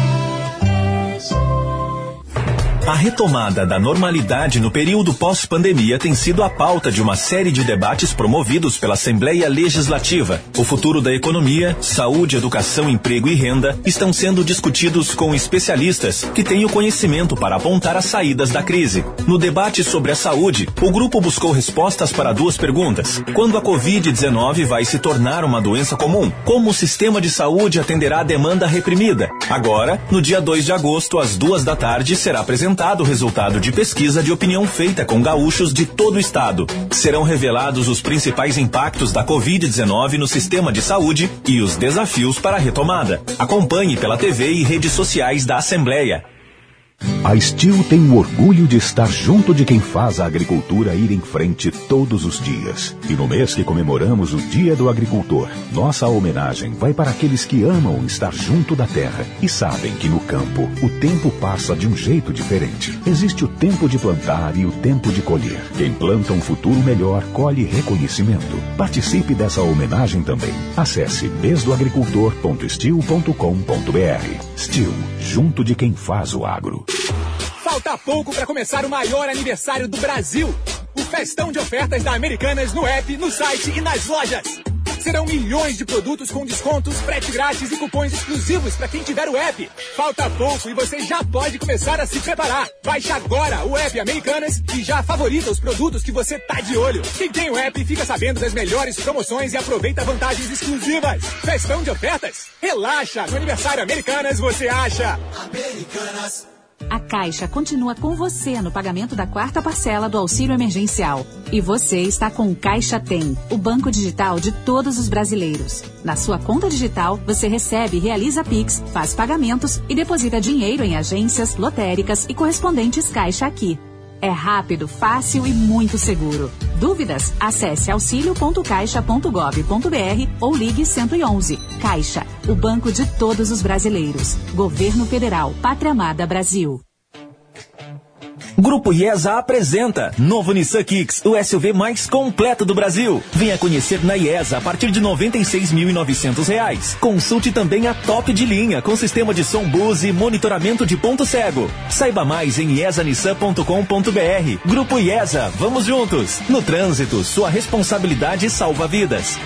A retomada da normalidade no período pós-pandemia tem sido a pauta de uma série de debates promovidos pela Assembleia Legislativa. O futuro da economia, saúde, educação, emprego e renda estão sendo discutidos com especialistas que têm o conhecimento para apontar as saídas da crise. No debate sobre a saúde, o grupo buscou respostas para 2 perguntas. Quando a Covid-19 vai se tornar uma doença comum? Como o sistema de saúde atenderá a demanda reprimida? Agora, no dia 2 de agosto, às 14h, será apresentado o resultado de pesquisa de opinião feita com gaúchos de todo o estado. Serão revelados os principais impactos da Covid-19 no sistema de saúde e os desafios para a retomada. Acompanhe pela TV e redes sociais da Assembleia. A Steel tem o orgulho de estar junto de quem faz a agricultura ir em frente todos os dias. E no mês que comemoramos o Dia do Agricultor, nossa homenagem vai para aqueles que amam estar junto da terra e sabem que no campo o tempo passa de um jeito diferente. Existe o tempo de plantar e o tempo de colher. Quem planta um futuro melhor colhe reconhecimento. Participe dessa homenagem também. Acesse mêsdoagricultor.steel.com.br. Steel, junto de quem faz o agro. Falta pouco para começar o maior aniversário do Brasil. O festão de ofertas da Americanas no app, no site e nas lojas. Serão milhões de produtos com descontos, frete grátis e cupons exclusivos para quem tiver o app. Falta pouco e você já pode começar a se preparar. Baixe agora o app Americanas e já favorita os produtos que você tá de olho. Quem tem o app fica sabendo das melhores promoções e aproveita vantagens exclusivas. Festão de ofertas? Relaxa, no aniversário Americanas você acha. Americanas. A Caixa continua com você no pagamento da 4ª parcela do auxílio emergencial. E você está com o Caixa Tem, o banco digital de todos os brasileiros. Na sua conta digital, você recebe, realiza Pix, faz pagamentos e deposita dinheiro em agências, lotéricas e correspondentes Caixa Aqui. É rápido, fácil e muito seguro. Dúvidas? Acesse auxilio.caixa.gov.br ou ligue 111. Caixa, o banco de todos os brasileiros. Governo Federal, Pátria Amada Brasil. Grupo IESA apresenta novo Nissan Kicks, o SUV mais completo do Brasil. Venha conhecer na IESA a partir de R$ 96.900. Consulte também a top de linha com sistema de som Bose e monitoramento de ponto cego. Saiba mais em iesanissan.com.br. Grupo IESA, vamos juntos. No trânsito, sua responsabilidade salva vidas.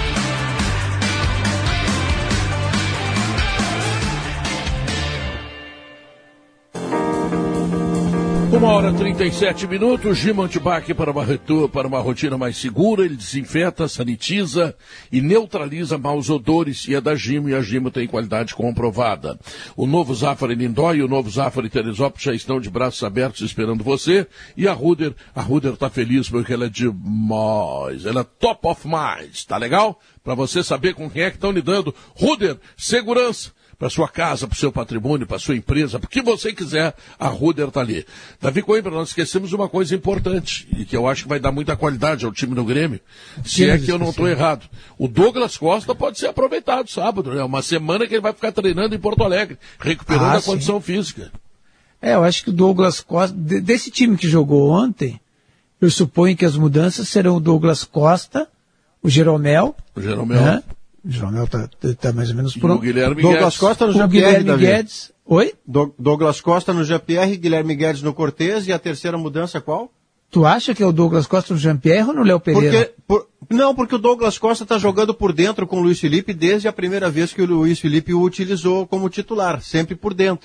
1h37, Gimo Antibac para uma rotina mais segura. Ele desinfeta, sanitiza e neutraliza maus odores, e é da Gimo, e a Gimo tem qualidade comprovada. O novo Zafari Lindóia e o novo Zafari Teresópolis já estão de braços abertos esperando você. E a Ruder está feliz porque ela é demais, ela é top of mind, tá legal? Para você saber com quem é que estão lidando. Ruder, segurança para sua casa, para o seu patrimônio, para sua empresa, para o que você quiser, a Ruder está ali. Davi Coimbra, nós esquecemos uma coisa importante, e que eu acho que vai dar muita qualidade ao time do Grêmio, se é que eu não estou errado. O Douglas Costa pode ser aproveitado sábado, é uma semana que ele vai ficar treinando em Porto Alegre, recuperando a condição física. Eu acho que o Douglas Costa, desse time que jogou ontem, eu suponho que as mudanças serão o Douglas Costa, o Jeromel. O Jeromel. Né? O Jeromel tá mais ou menos pronto. Douglas Costa no Jean-Pierre, Guilherme Guedes. Oi? Douglas Costa no Jean-Pierre, Guilherme Guedes no Cortez, e a terceira mudança qual? Tu acha que é o Douglas Costa no Jean-Pierre ou no Léo Pereira? Não, porque o Douglas Costa está jogando por dentro com o Luiz Felipe desde a primeira vez que o Luiz Felipe o utilizou como titular, sempre por dentro.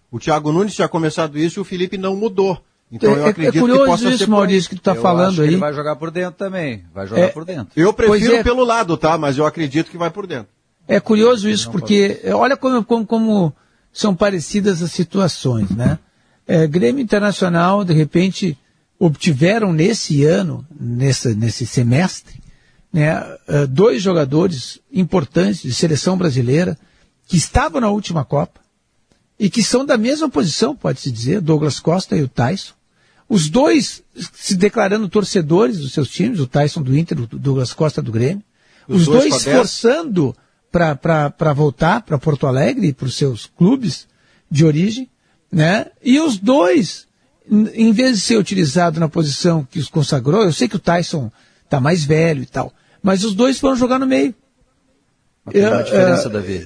O Thiago Nunes tinha começado isso e o Felipe não mudou. Então eu acredito é curioso que possa isso, ser Maurício, que tu tá falando aí. Ele vai jogar por dentro também. Vai jogar por dentro. Eu prefiro pelo lado, tá? Mas eu acredito que vai por dentro. É curioso isso, porque olha como são parecidas as situações, né? Grêmio Internacional, de repente, obtiveram nesse ano, nesse semestre, né, 2 jogadores importantes de seleção brasileira que estavam na última Copa e que são da mesma posição, pode-se dizer, Douglas Costa e o Tyson. Os dois se declarando torcedores dos seus times, o Tyson do Inter, o Douglas Costa do Grêmio. Os dois se esforçando para voltar para Porto Alegre, para os seus clubes de origem, né? E os dois, em vez de ser utilizado na posição que os consagrou, eu sei que o Tyson está mais velho e tal, mas os dois foram jogar no meio. Tem uma diferença, Davi.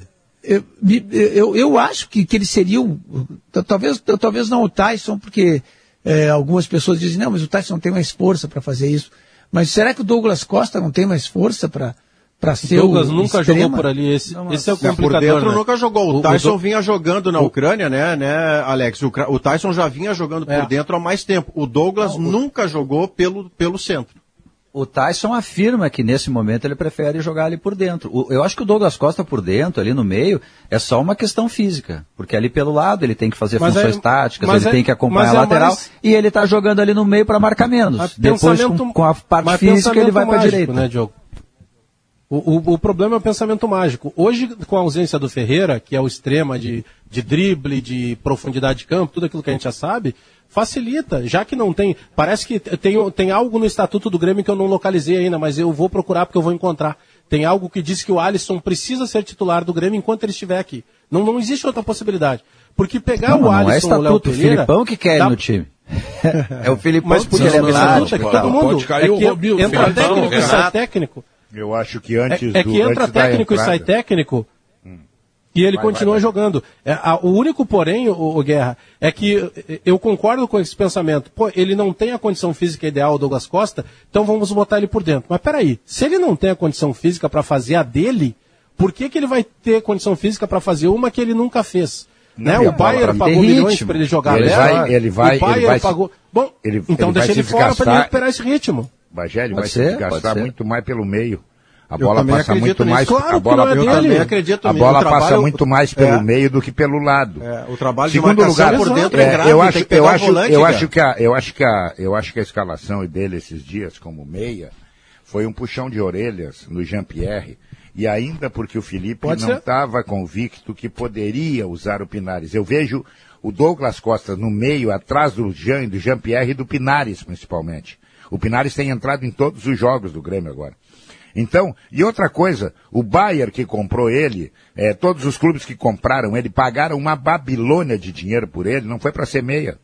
Eu acho que eles seriam, talvez não o Tyson, porque algumas pessoas dizem, não, mas o Tyson não tem mais força para fazer isso. Mas será que o Douglas Costa não tem mais força para ser o Douglas nunca extrema? jogou por ali, esse é o complicador. Por dentro né? nunca jogou. O Tyson vinha jogando na Ucrânia, né, Alex? O Tyson já vinha jogando por dentro há mais tempo. O Douglas nunca jogou pelo centro. O Tyson afirma que nesse momento ele prefere jogar ali por dentro. Eu acho que o Douglas Costa por dentro, ali no meio, é só uma questão física. Porque ali pelo lado ele tem que fazer funções táticas, ele tem que acompanhar a lateral, e ele está jogando ali no meio para marcar menos. Depois, com a parte física, ele vai para a direita. Né, Diogo? O problema é o pensamento mágico. Hoje, com a ausência do Ferreira, que é o extrema de drible, de profundidade de campo, tudo aquilo que a gente já sabe, facilita, já que não tem... Parece que tem algo no Estatuto do Grêmio que eu não localizei ainda, mas eu vou procurar porque eu vou encontrar. Tem algo que diz que o Alisson precisa ser titular do Grêmio enquanto ele estiver aqui. Não existe outra possibilidade. Porque pegar o Alisson ou o Léo Pereira... É o Filipão que quer no time. É o Filipão, mas porque ele é tático. Todo mundo. Pode cair o Robinho. Entra técnico e sai técnico. Eu acho que antes que entra técnico e sai técnico e ele continua jogando. O único porém, o Guerra, é que eu concordo com esse pensamento. Pô, ele não tem a condição física ideal, o Douglas Costa, então vamos botar ele por dentro. Mas peraí, se ele não tem a condição física para fazer a dele, por que ele vai ter condição física para fazer uma que ele nunca fez? Né? O Bayern pagou milhões para ele jogar. Ele vai pagou. Bom, então deixa ele fora para ele recuperar esse ritmo. Bagé, ele vai se desgastar muito mais pelo meio. A bola passa muito mais. Claro, a bola, eu também acredito a bola passa muito mais pelo meio do que pelo lado. O trabalho segundo de marcação lugar, por dentro é grave, eu acho que a escalação dele esses dias como meia foi um puxão de orelhas no Jean-Pierre, e ainda porque o Felipe não estava convicto que poderia usar o Pinares. Eu vejo o Douglas Costa no meio, atrás do Jean-Pierre e do Pinares, principalmente. O Pinares tem entrado em todos os jogos do Grêmio agora. Então, e outra coisa, o Bayern que comprou ele, todos os clubes que compraram ele, pagaram uma Babilônia de dinheiro por ele, não foi para ser meia.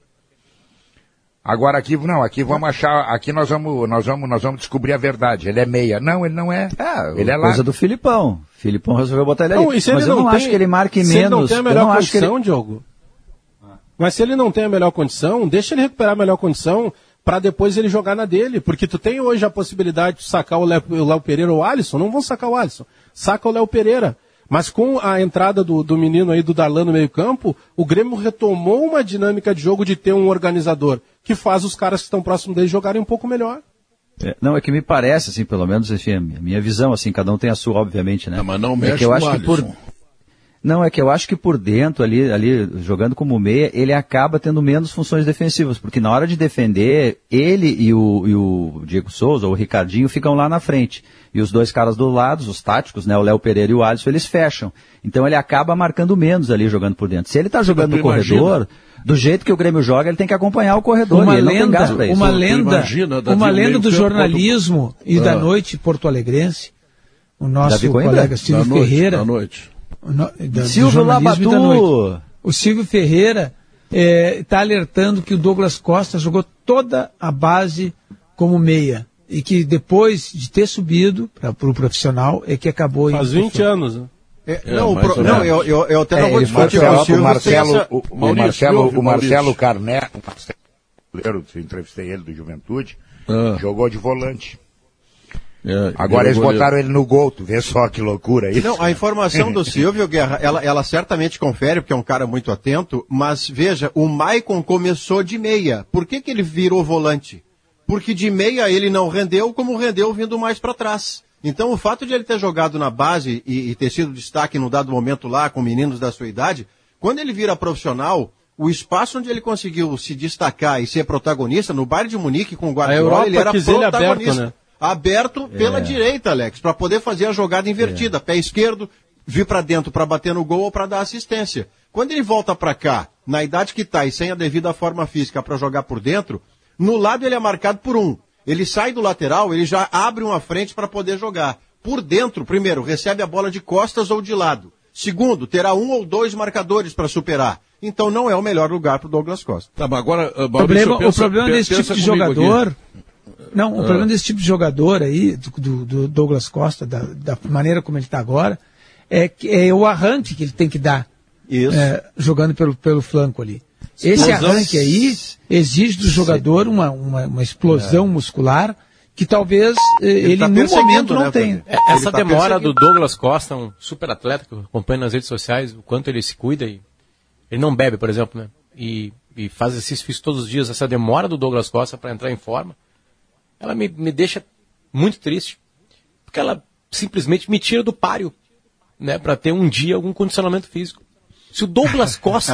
Agora aqui vamos achar, aqui nós vamos descobrir a verdade, ele é meia. Não, ele não é. Ele é lá. Coisa do Filipão. Filipão resolveu botar ele aí. Mas eu não acho que ele marque menos. Se ele não tem a melhor condição, Diogo. Mas se ele não tem a melhor condição, deixa ele recuperar a melhor condição para depois ele jogar na dele. Porque tu tem hoje a possibilidade de sacar o Léo Pereira ou o Alisson. Não vão sacar o Alisson. Saca o Léo Pereira. Mas com a entrada do menino aí, do Darlan no meio campo, o Grêmio retomou uma dinâmica de jogo de ter um organizador que faz os caras que estão próximos dele jogarem um pouco melhor. Não, é que me parece, assim, pelo menos, enfim, a minha visão, assim, cada um tem a sua, obviamente, né? Não, mas não mexe com o Alisson. Não, é que eu acho que por dentro, ali jogando como meia, ele acaba tendo menos funções defensivas, porque na hora de defender, ele e o Diego Souza, ou o Ricardinho, ficam lá na frente. E os dois caras do lado, os táticos, né, o Léo Pereira e o Alisson, eles fecham. Então ele acaba marcando menos ali jogando por dentro. Se ele tá jogando no corredor, do jeito que o Grêmio joga, ele tem que acompanhar o corredor. Uma lenda do jornalismo e da noite porto-alegrense, o nosso colega Silvio Ferreira. Silvio Labatu. O Silvio Ferreira está alertando que o Douglas Costa jogou toda a base como meia. E que depois de ter subido para o profissional, é que acabou... Faz 20 anos, né? Eu até não vou discutir o Marcelo Carné, eu entrevistei ele do Juventude, jogou de volante. Agora eles botaram ele no gol, tu vê só que loucura isso. Não, a informação do Silvio Guerra, ela certamente confere, porque é um cara muito atento, mas veja, o Maicon começou de meia. Por que ele virou volante? Porque de meia ele não rendeu como rendeu vindo mais para trás. Então o fato de ele ter jogado na base e ter sido destaque num dado momento lá com meninos da sua idade, quando ele vira profissional, o espaço onde ele conseguiu se destacar e ser protagonista, no Bayern de Munique com o Guardiola, ele era protagonista. Aberto, né? Aberto pela direita, Alex, para poder fazer a jogada invertida. Pé esquerdo, vir para dentro para bater no gol ou para dar assistência. Quando ele volta para cá, na idade que está e sem a devida forma física para jogar por dentro, no lado ele é marcado por um. Ele sai do lateral, ele já abre uma frente para poder jogar. Por dentro, primeiro, recebe a bola de costas ou de lado. Segundo, terá um ou dois marcadores para superar. Então não é o melhor lugar para o Douglas Costa. Tá, mas agora, o problema desse tipo de jogador... Não, o problema desse tipo de jogador aí, do Douglas Costa, da maneira como ele está agora, é o arranque que ele tem que dar, jogando pelo flanco ali. Esse arranque aí exige do jogador uma explosão muscular que talvez ele no momento não tenha. Essa demora do Douglas Costa, um super atleta que eu acompanho nas redes sociais, o quanto ele se cuida e ele não bebe, por exemplo, né? E faz exercício físico todos os dias. Essa demora do Douglas Costa para entrar em forma, ela me deixa muito triste, porque ela simplesmente me tira do páreo, né, para ter um dia algum condicionamento físico. Se o Douglas Costa,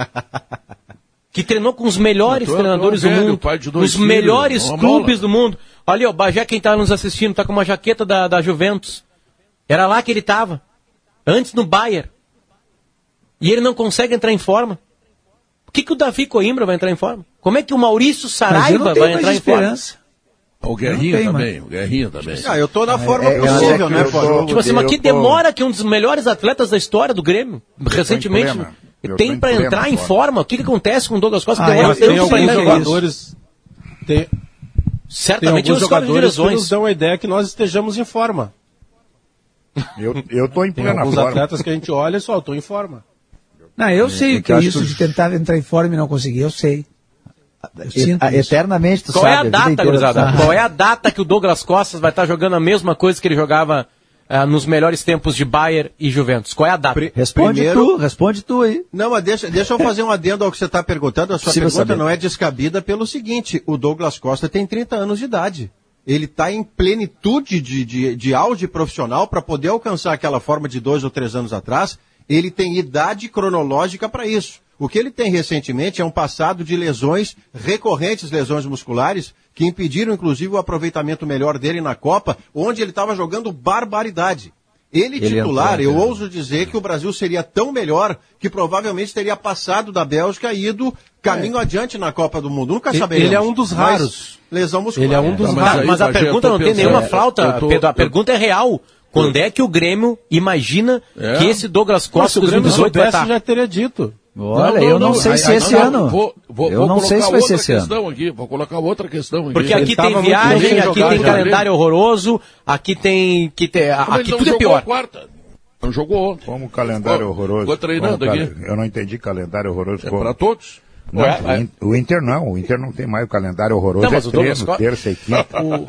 que treinou com os melhores treinadores do mundo, os melhores clubes do mundo, olha, o Bagé, quem está nos assistindo, está com uma jaqueta da Juventus, era lá que ele estava, antes no Bayern, e ele não consegue entrar em forma. Por que o Davi Coimbra vai entrar em forma? Como é que o Maurício Saraiva vai entrar em forma? O Guerrinha também. Eu tô na forma possível, né, pô? Tipo assim, mas que demora que um dos melhores atletas da história do Grêmio, recentemente, tem para entrar em forma. O que acontece com o Douglas Costa? Tem alguns jogadores... Certamente tem alguns jogadores que nos dão a ideia que nós estejamos em forma. Eu tô em plena forma. Alguns atletas que a gente olha só, eu tô em forma. Não, eu sei o que é isso de tentar entrar em forma e não conseguir, eu sei. Eternamente tu Qual sabe. É a data, gurizada? Qual é a data que o Douglas Costa vai estar jogando a mesma coisa que ele jogava nos melhores tempos de Bayern e Juventus? Qual é a data? Responde tu aí. Não, mas deixa eu fazer um adendo ao que você está perguntando. A sua pergunta não é descabida pelo seguinte: o Douglas Costa tem 30 anos de idade. Ele está em plenitude de auge profissional para poder alcançar aquela forma de 2 ou 3 anos atrás. Ele tem idade cronológica para isso. O que ele tem recentemente é um passado de lesões, recorrentes lesões musculares, que impediram inclusive o aproveitamento melhor dele na Copa, onde ele estava jogando barbaridade. Ele titular, eu ouso dizer que o Brasil seria tão melhor que provavelmente teria passado da Bélgica e ido caminho adiante na Copa do Mundo. Nunca saberemos. Ele é um dos raros. Lesão muscular. Ele é um dos raros. Mas a pergunta não tem nenhuma flauta, Pedro. A pergunta é real. Quando é que o Grêmio imagina que esse Douglas Costa dos 2018 vai estar? Já teria dito. Olha, eu não sei se esse ano. Eu não sei se vai ser esse ano. Vou colocar outra questão aqui. Porque aqui tem viagem, aqui tem calendário horroroso, aqui tem... Aqui tudo é pior. Não jogou ontem. Como calendário horroroso. Ficou treinando aqui. Eu não entendi calendário horroroso. É para todos? Não, o Inter não. O Inter não tem mais o calendário horroroso. Não, mas o treino, terça e quinta.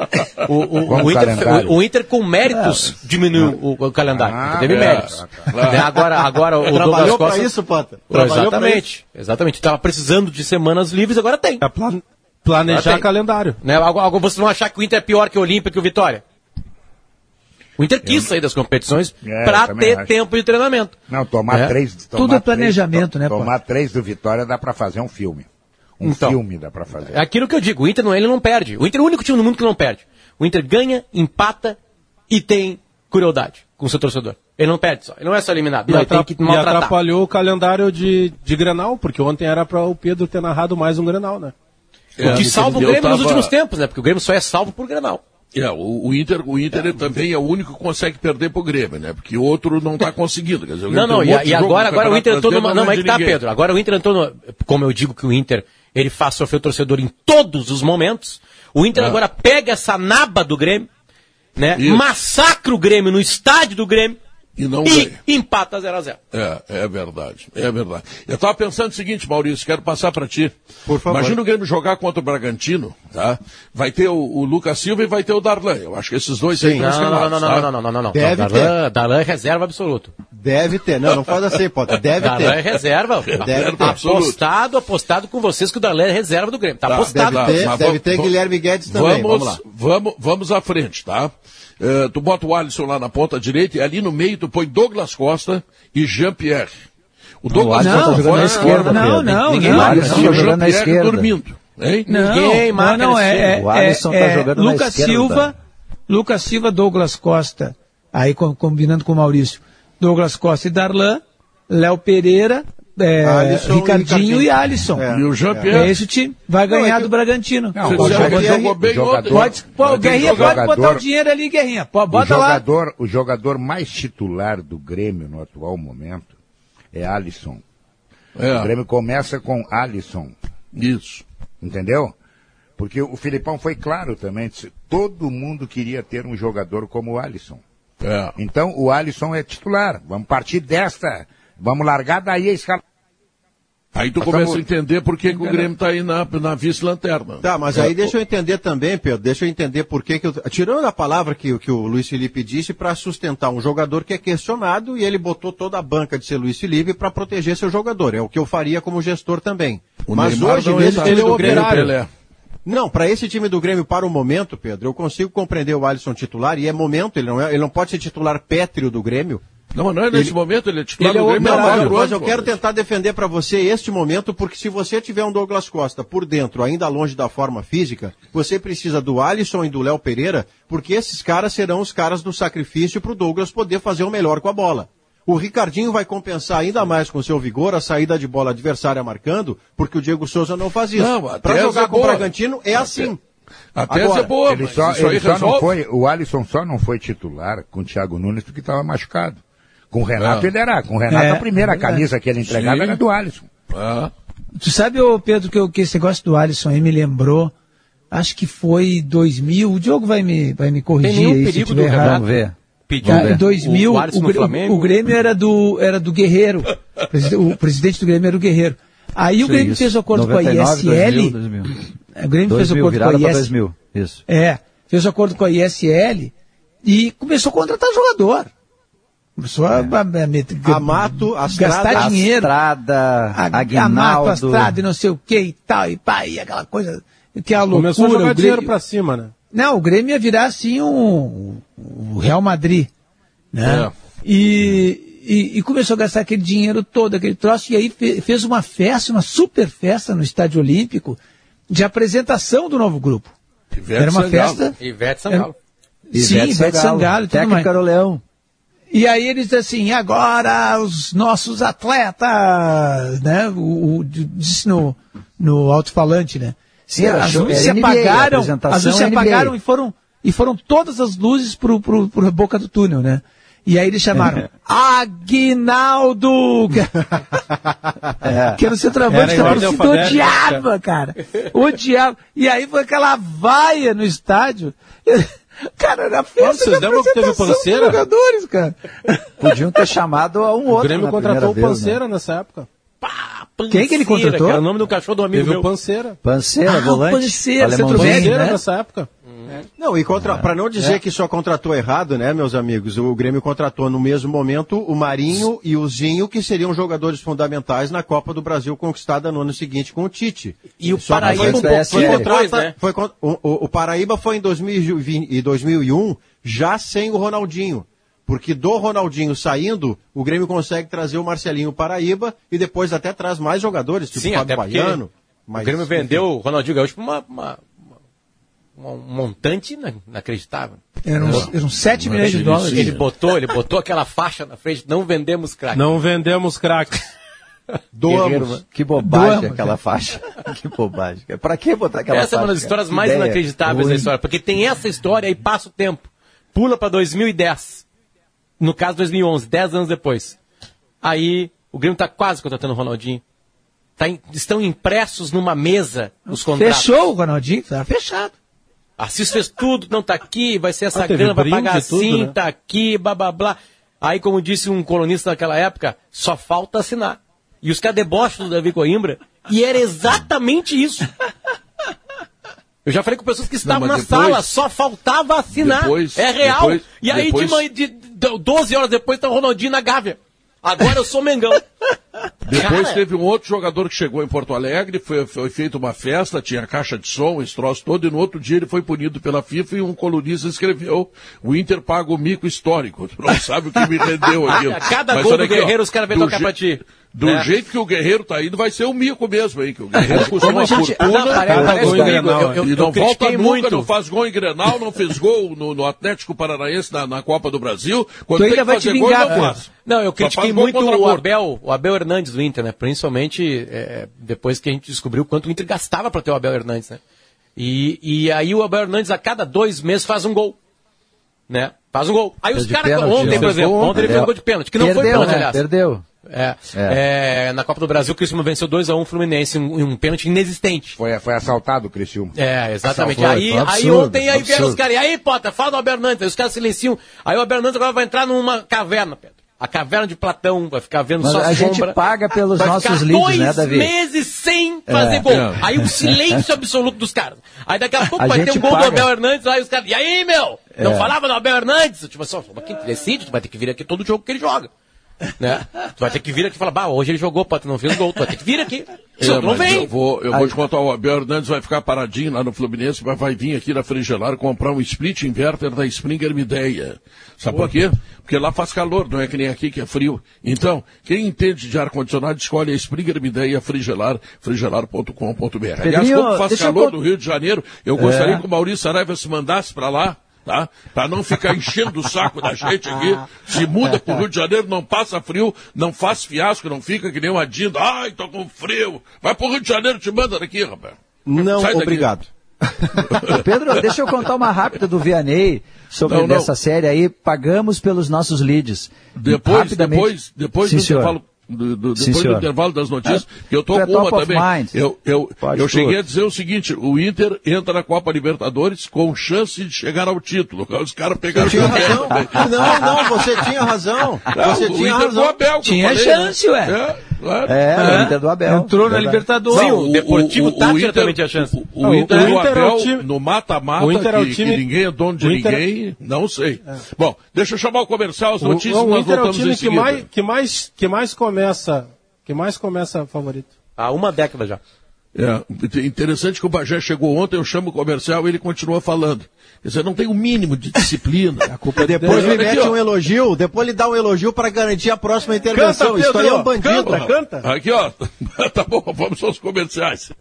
O Inter com méritos diminuiu o calendário. Teve méritos. Agora o Douglas Costa... para isso, Pata. Exatamente. Estava precisando de semanas livres, agora tem. Planejar calendário. Né? Agora vocês vão achar que o Inter é pior que o Olímpia, que o Vitória. O Inter quis sair das competições para ter tempo de treinamento. Não, tomar 3... Tudo é planejamento, né, Tomar 3 do Vitória dá para fazer um filme. Filme dá para fazer. É aquilo que eu digo, o Inter ele não perde. O Inter é o único time no mundo que não perde. O Inter ganha, empata e tem crueldade com o seu torcedor. Ele não perde só, ele não é só eliminado. Ele tem que maltratar. E atrapalhou o calendário de Grenal, porque ontem era para o Pedro ter narrado mais um Grenal, né? O que salva o Grêmio nos últimos tempos, né? Porque o Grêmio só é salvo por Grenal. O Inter também é o único que consegue perder pro Grêmio, né? Porque o outro não está conseguindo. Quer dizer, e agora o Inter entrou numa... Não, mas é que tá, Pedro. Agora o Inter entrou no... Como eu digo que o Inter, ele faz sofrer o torcedor em todos os momentos, o Inter agora pega essa naba do Grêmio, né? Massacra o Grêmio no estádio do Grêmio E não ganha. Empata 0-0. É verdade. Eu estava pensando o seguinte, Maurício, quero passar para ti. Por favor. Imagina o Grêmio jogar contra o Bragantino, tá? Vai ter o Lucas Silva e vai ter o Darlan. Eu acho que esses dois aí estão esquemados, Não. Deve ter. Darlan é reserva absoluto. Deve ter. Não faz assim, Potter. Deve ter. Darlan é reserva. Deve ter. Apostado com vocês que o Darlan é reserva do Grêmio. Tá apostado. Deve ter Guilherme Guedes também. Vamos lá. Vamos à frente, tá? Tu bota o Alisson lá na ponta direita e ali no meio tu põe Douglas Costa e Jean-Pierre. O Douglas Costa tá jogando na esquerda. Ninguém o Alisson tá jogando na esquerda. Dormindo. Hein? O Alisson tá jogando na esquerda. Lucas Silva, Douglas Costa, aí combinando com o Maurício. Douglas Costa e Darlan, Léo Pereira, Ricardinho e Alisson. E o Jean-Pierre. Esse time vai ganhar do Bragantino. O Guerrinha pode botar o dinheiro ali, Guerrinha. Bota lá. O jogador mais titular do Grêmio no atual momento é Alisson. O Grêmio começa com Alisson. Isso. Entendeu? Porque o Filipão foi claro também. Todo mundo queria ter um jogador como o Alisson. Então o Alisson é titular. Vamos partir desta. Vamos largar daí a escala. Aí tu começa a entender por que o Grêmio está aí na vice-lanterna. Tá, mas aí deixa eu entender também, Pedro, por que tirando a palavra que o Luiz Felipe disse para sustentar um jogador que é questionado e ele botou toda a banca de ser Luiz Felipe para proteger seu jogador. É o que eu faria como gestor também. Mas hoje ele é o operário. Não, para esse time do Grêmio, para o momento, Pedro, eu consigo compreender o Alisson titular e é momento, ele não pode ser titular pétreo do Grêmio. Não é nesse momento, ele é titular do Grêmio. Mas eu quero tentar defender para você este momento, porque se você tiver um Douglas Costa por dentro, ainda longe da forma física, você precisa do Alisson e do Léo Pereira, porque esses caras serão os caras do sacrifício para o Douglas poder fazer o melhor com a bola. O Ricardinho vai compensar ainda mais com seu vigor a saída de bola adversária marcando, porque o Diego Souza não faz isso. Para jogar com o Bragantino é assim. A tese é boa, o Alisson só não foi titular com o Thiago Nunes porque estava machucado. Com o Renato ele era. Com o Renato a primeira camisa que ele entregava era do Alisson. Tu sabe, Pedro, que esse negócio do Alisson aí me lembrou, acho que foi 2000, o Diogo vai me corrigir aí se tiver errado. Vamos ver. Em 2000, o Grêmio era do Guerreiro. O presidente do Grêmio era o Guerreiro. Aí o Grêmio fez o acordo 99, com a ISL. 2000. O Grêmio fez o acordo com a ISL. 2000, isso. Fez o acordo com a ISL e começou a contratar jogador. Começou a Amato, gastar dinheiro. Aguinaldo. Astrada e não sei o que e tal, e aquela coisa que é a loucura. Começou a jogar dinheiro pra cima, né? Não, o Grêmio ia virar assim o Real Madrid, né? E começou a gastar aquele dinheiro todo, aquele troço, e aí fez uma festa, uma super festa no Estádio Olímpico de apresentação do novo grupo. Era uma festa... Ivete Sangalo. Ivete Sangalo. Técnica do Leão. E aí eles dizem assim, agora os nossos atletas, né? Disse no alto-falante, né? As luzes se apagaram e foram todas as luzes pro boca do túnel, né? E aí eles chamaram Aguinaldo! Que era o centroavante que a torcida odiava, cara. Odiava. E aí foi aquela vaia no estádio. Cara, era festa. Vocês lembram que teve Panceira? Jogadores, cara. Podiam ter chamado a um outro. O Grêmio contratou o Panceira nessa época. Quem que ele contratou? Que era o nome do cachorro do amigo meu. Panceira. Panceira, volante. Panceira, centro-médio, né? Nessa época. Não, e para não dizer que só contratou errado, né, meus amigos, o Grêmio contratou no mesmo momento o Marinho e o Zinho, que seriam jogadores fundamentais na Copa do Brasil conquistada no ano seguinte com o Tite. E o Paraíba foi depois, né? O Paraíba foi em 2001, já sem o Ronaldinho. Porque do Ronaldinho saindo, o Grêmio consegue trazer o Marcelinho Paraíba e depois até traz mais jogadores, tipo o Fábio Baiano. O Grêmio vendeu o Ronaldinho Gaúcho por um montante inacreditável. Eram 7 milhões de dólares. Ele botou aquela faixa na frente, não vendemos crack. Não vendemos crack. Doamos. Que bobagem aquela faixa. Que bobagem. Pra que botar aquela faixa? Essa é uma das histórias mais inacreditáveis da história, porque tem essa história e passa o tempo. Pula para 2010. No caso 2011, 10 anos depois. Aí o Grêmio está quase contratando o Ronaldinho. Estão impressos numa mesa os contratos. Fechou o Ronaldinho, está fechado. Assis fez tudo, não tá aqui, vai ser essa grana, vai pagar assim, tudo, né? Tá aqui, blá blá blá. Aí, como disse um colunista naquela época, só falta assinar. E os caras debocham do Davi Coimbra, e era exatamente isso. Eu já falei com pessoas que estavam na sala, só faltava assinar. É real. E aí, de 12 horas depois, tá o Ronaldinho na Gávea. Agora eu sou Mengão. Depois teve um outro jogador que chegou em Porto Alegre, foi feita uma festa, tinha caixa de som, esse troço todo, e no outro dia ele foi punido pela FIFA e um colunista escreveu: o Inter paga o mico histórico. Tu não sabe o que me rendeu aquilo. Cada gol do Guerreiro, os caras vêm tocar pra ti. Do jeito que o Guerreiro tá indo, vai ser o mico mesmo, hein? Que o Guerreiro custou uma fortuna. E não volta nunca, não faz gol em Grenal, não fez gol no Atlético Paranaense na Copa do Brasil. Quando tem que fazer gol, não faz. Não, eu critiquei muito o Abel Hernandes do Inter, né? Principalmente depois que a gente descobriu quanto o Inter gastava pra ter o Abel Hernandes, né? E aí o Abel Hernandes a cada 2 meses faz um gol, né? Faz um gol. Aí os caras, ontem, por exemplo, ele fez um gol de pênalti, que não foi pênalti, aliás. Perdeu. Na Copa do Brasil, o Criciúma venceu 2-1 o Fluminense, um pênalti inexistente. Foi assaltado o Criciúma. Exatamente. Aí ontem vieram os caras, e aí, Potter, fala do Abel Hernandes, aí os caras silenciam. Aí o Abel Hernandes agora vai entrar numa caverna, Pedro. A caverna de Platão, vai ficar vendo só sombra. A gente paga pelos nossos leads, né, Davi? 2 meses sem fazer gol. Aí o silêncio absoluto dos caras. Aí daqui a pouco vai ter um gol do Abel Hernandes, aí os caras, e aí, meu? Não falava do Abel Hernandes? Tipo assim, quem decide, tu vai ter que vir aqui todo jogo que ele joga. Né? Tu vai ter que vir aqui e falar, hoje ele jogou, tu não fez gol, tu vai ter que vir aqui. Não vem. Eu vou te contar, o Abel Hernandes vai ficar paradinho lá no Fluminense, mas vai vir aqui na Frigelar comprar um split inverter da Springer Midea. Sabe por quê? Porque lá faz calor, não é que nem aqui que é frio. Então, quem entende de ar-condicionado, escolhe a Springer Midea Frigelar, frigelar.com.br. Aliás, como faz calor no Rio de Janeiro, eu gostaria que o Maurício Saraiva se mandasse para lá, tá? Para não ficar enchendo o saco da gente aqui. Se muda pro Rio de Janeiro, não passa frio, não faz fiasco, não fica que nem um adindo. Ai, tô com frio. Vai pro Rio de Janeiro, te manda daqui, rapaz. Não, obrigado. Pedro, deixa eu contar uma rápida do Vianney sobre dessa série aí. Pagamos pelos nossos leads. Depois do intervalo. Depois do intervalo das notícias, que eu tô com uma também. Eu cheguei a dizer o seguinte: o Inter entra na Copa Libertadores com chance de chegar ao título. Os caras pegaram o razão. Não, você tinha razão. Você tinha razão. Abel, tinha chance, ué. O Inter do Abel. Entrou na Libertadores. Sim, o Deportivo Táchira também tinha chance. O Inter do Abel, no mata-mata, que ninguém é dono de ninguém, não sei. Bom, deixa eu chamar o comercial, as notícias, nós voltamos em seguida. O Inter é o time que mais começa favorito. Há uma década já. Interessante que o Bagé chegou ontem, eu chamo o comercial e ele continua falando. Você não tem o mínimo de disciplina. A culpa depois me mete um elogio, depois ele dá um elogio para garantir a próxima intervenção. Canta, Pedro, isso aí é um bandido. Canta. Aqui, ó. Tá bom, vamos aos comerciais.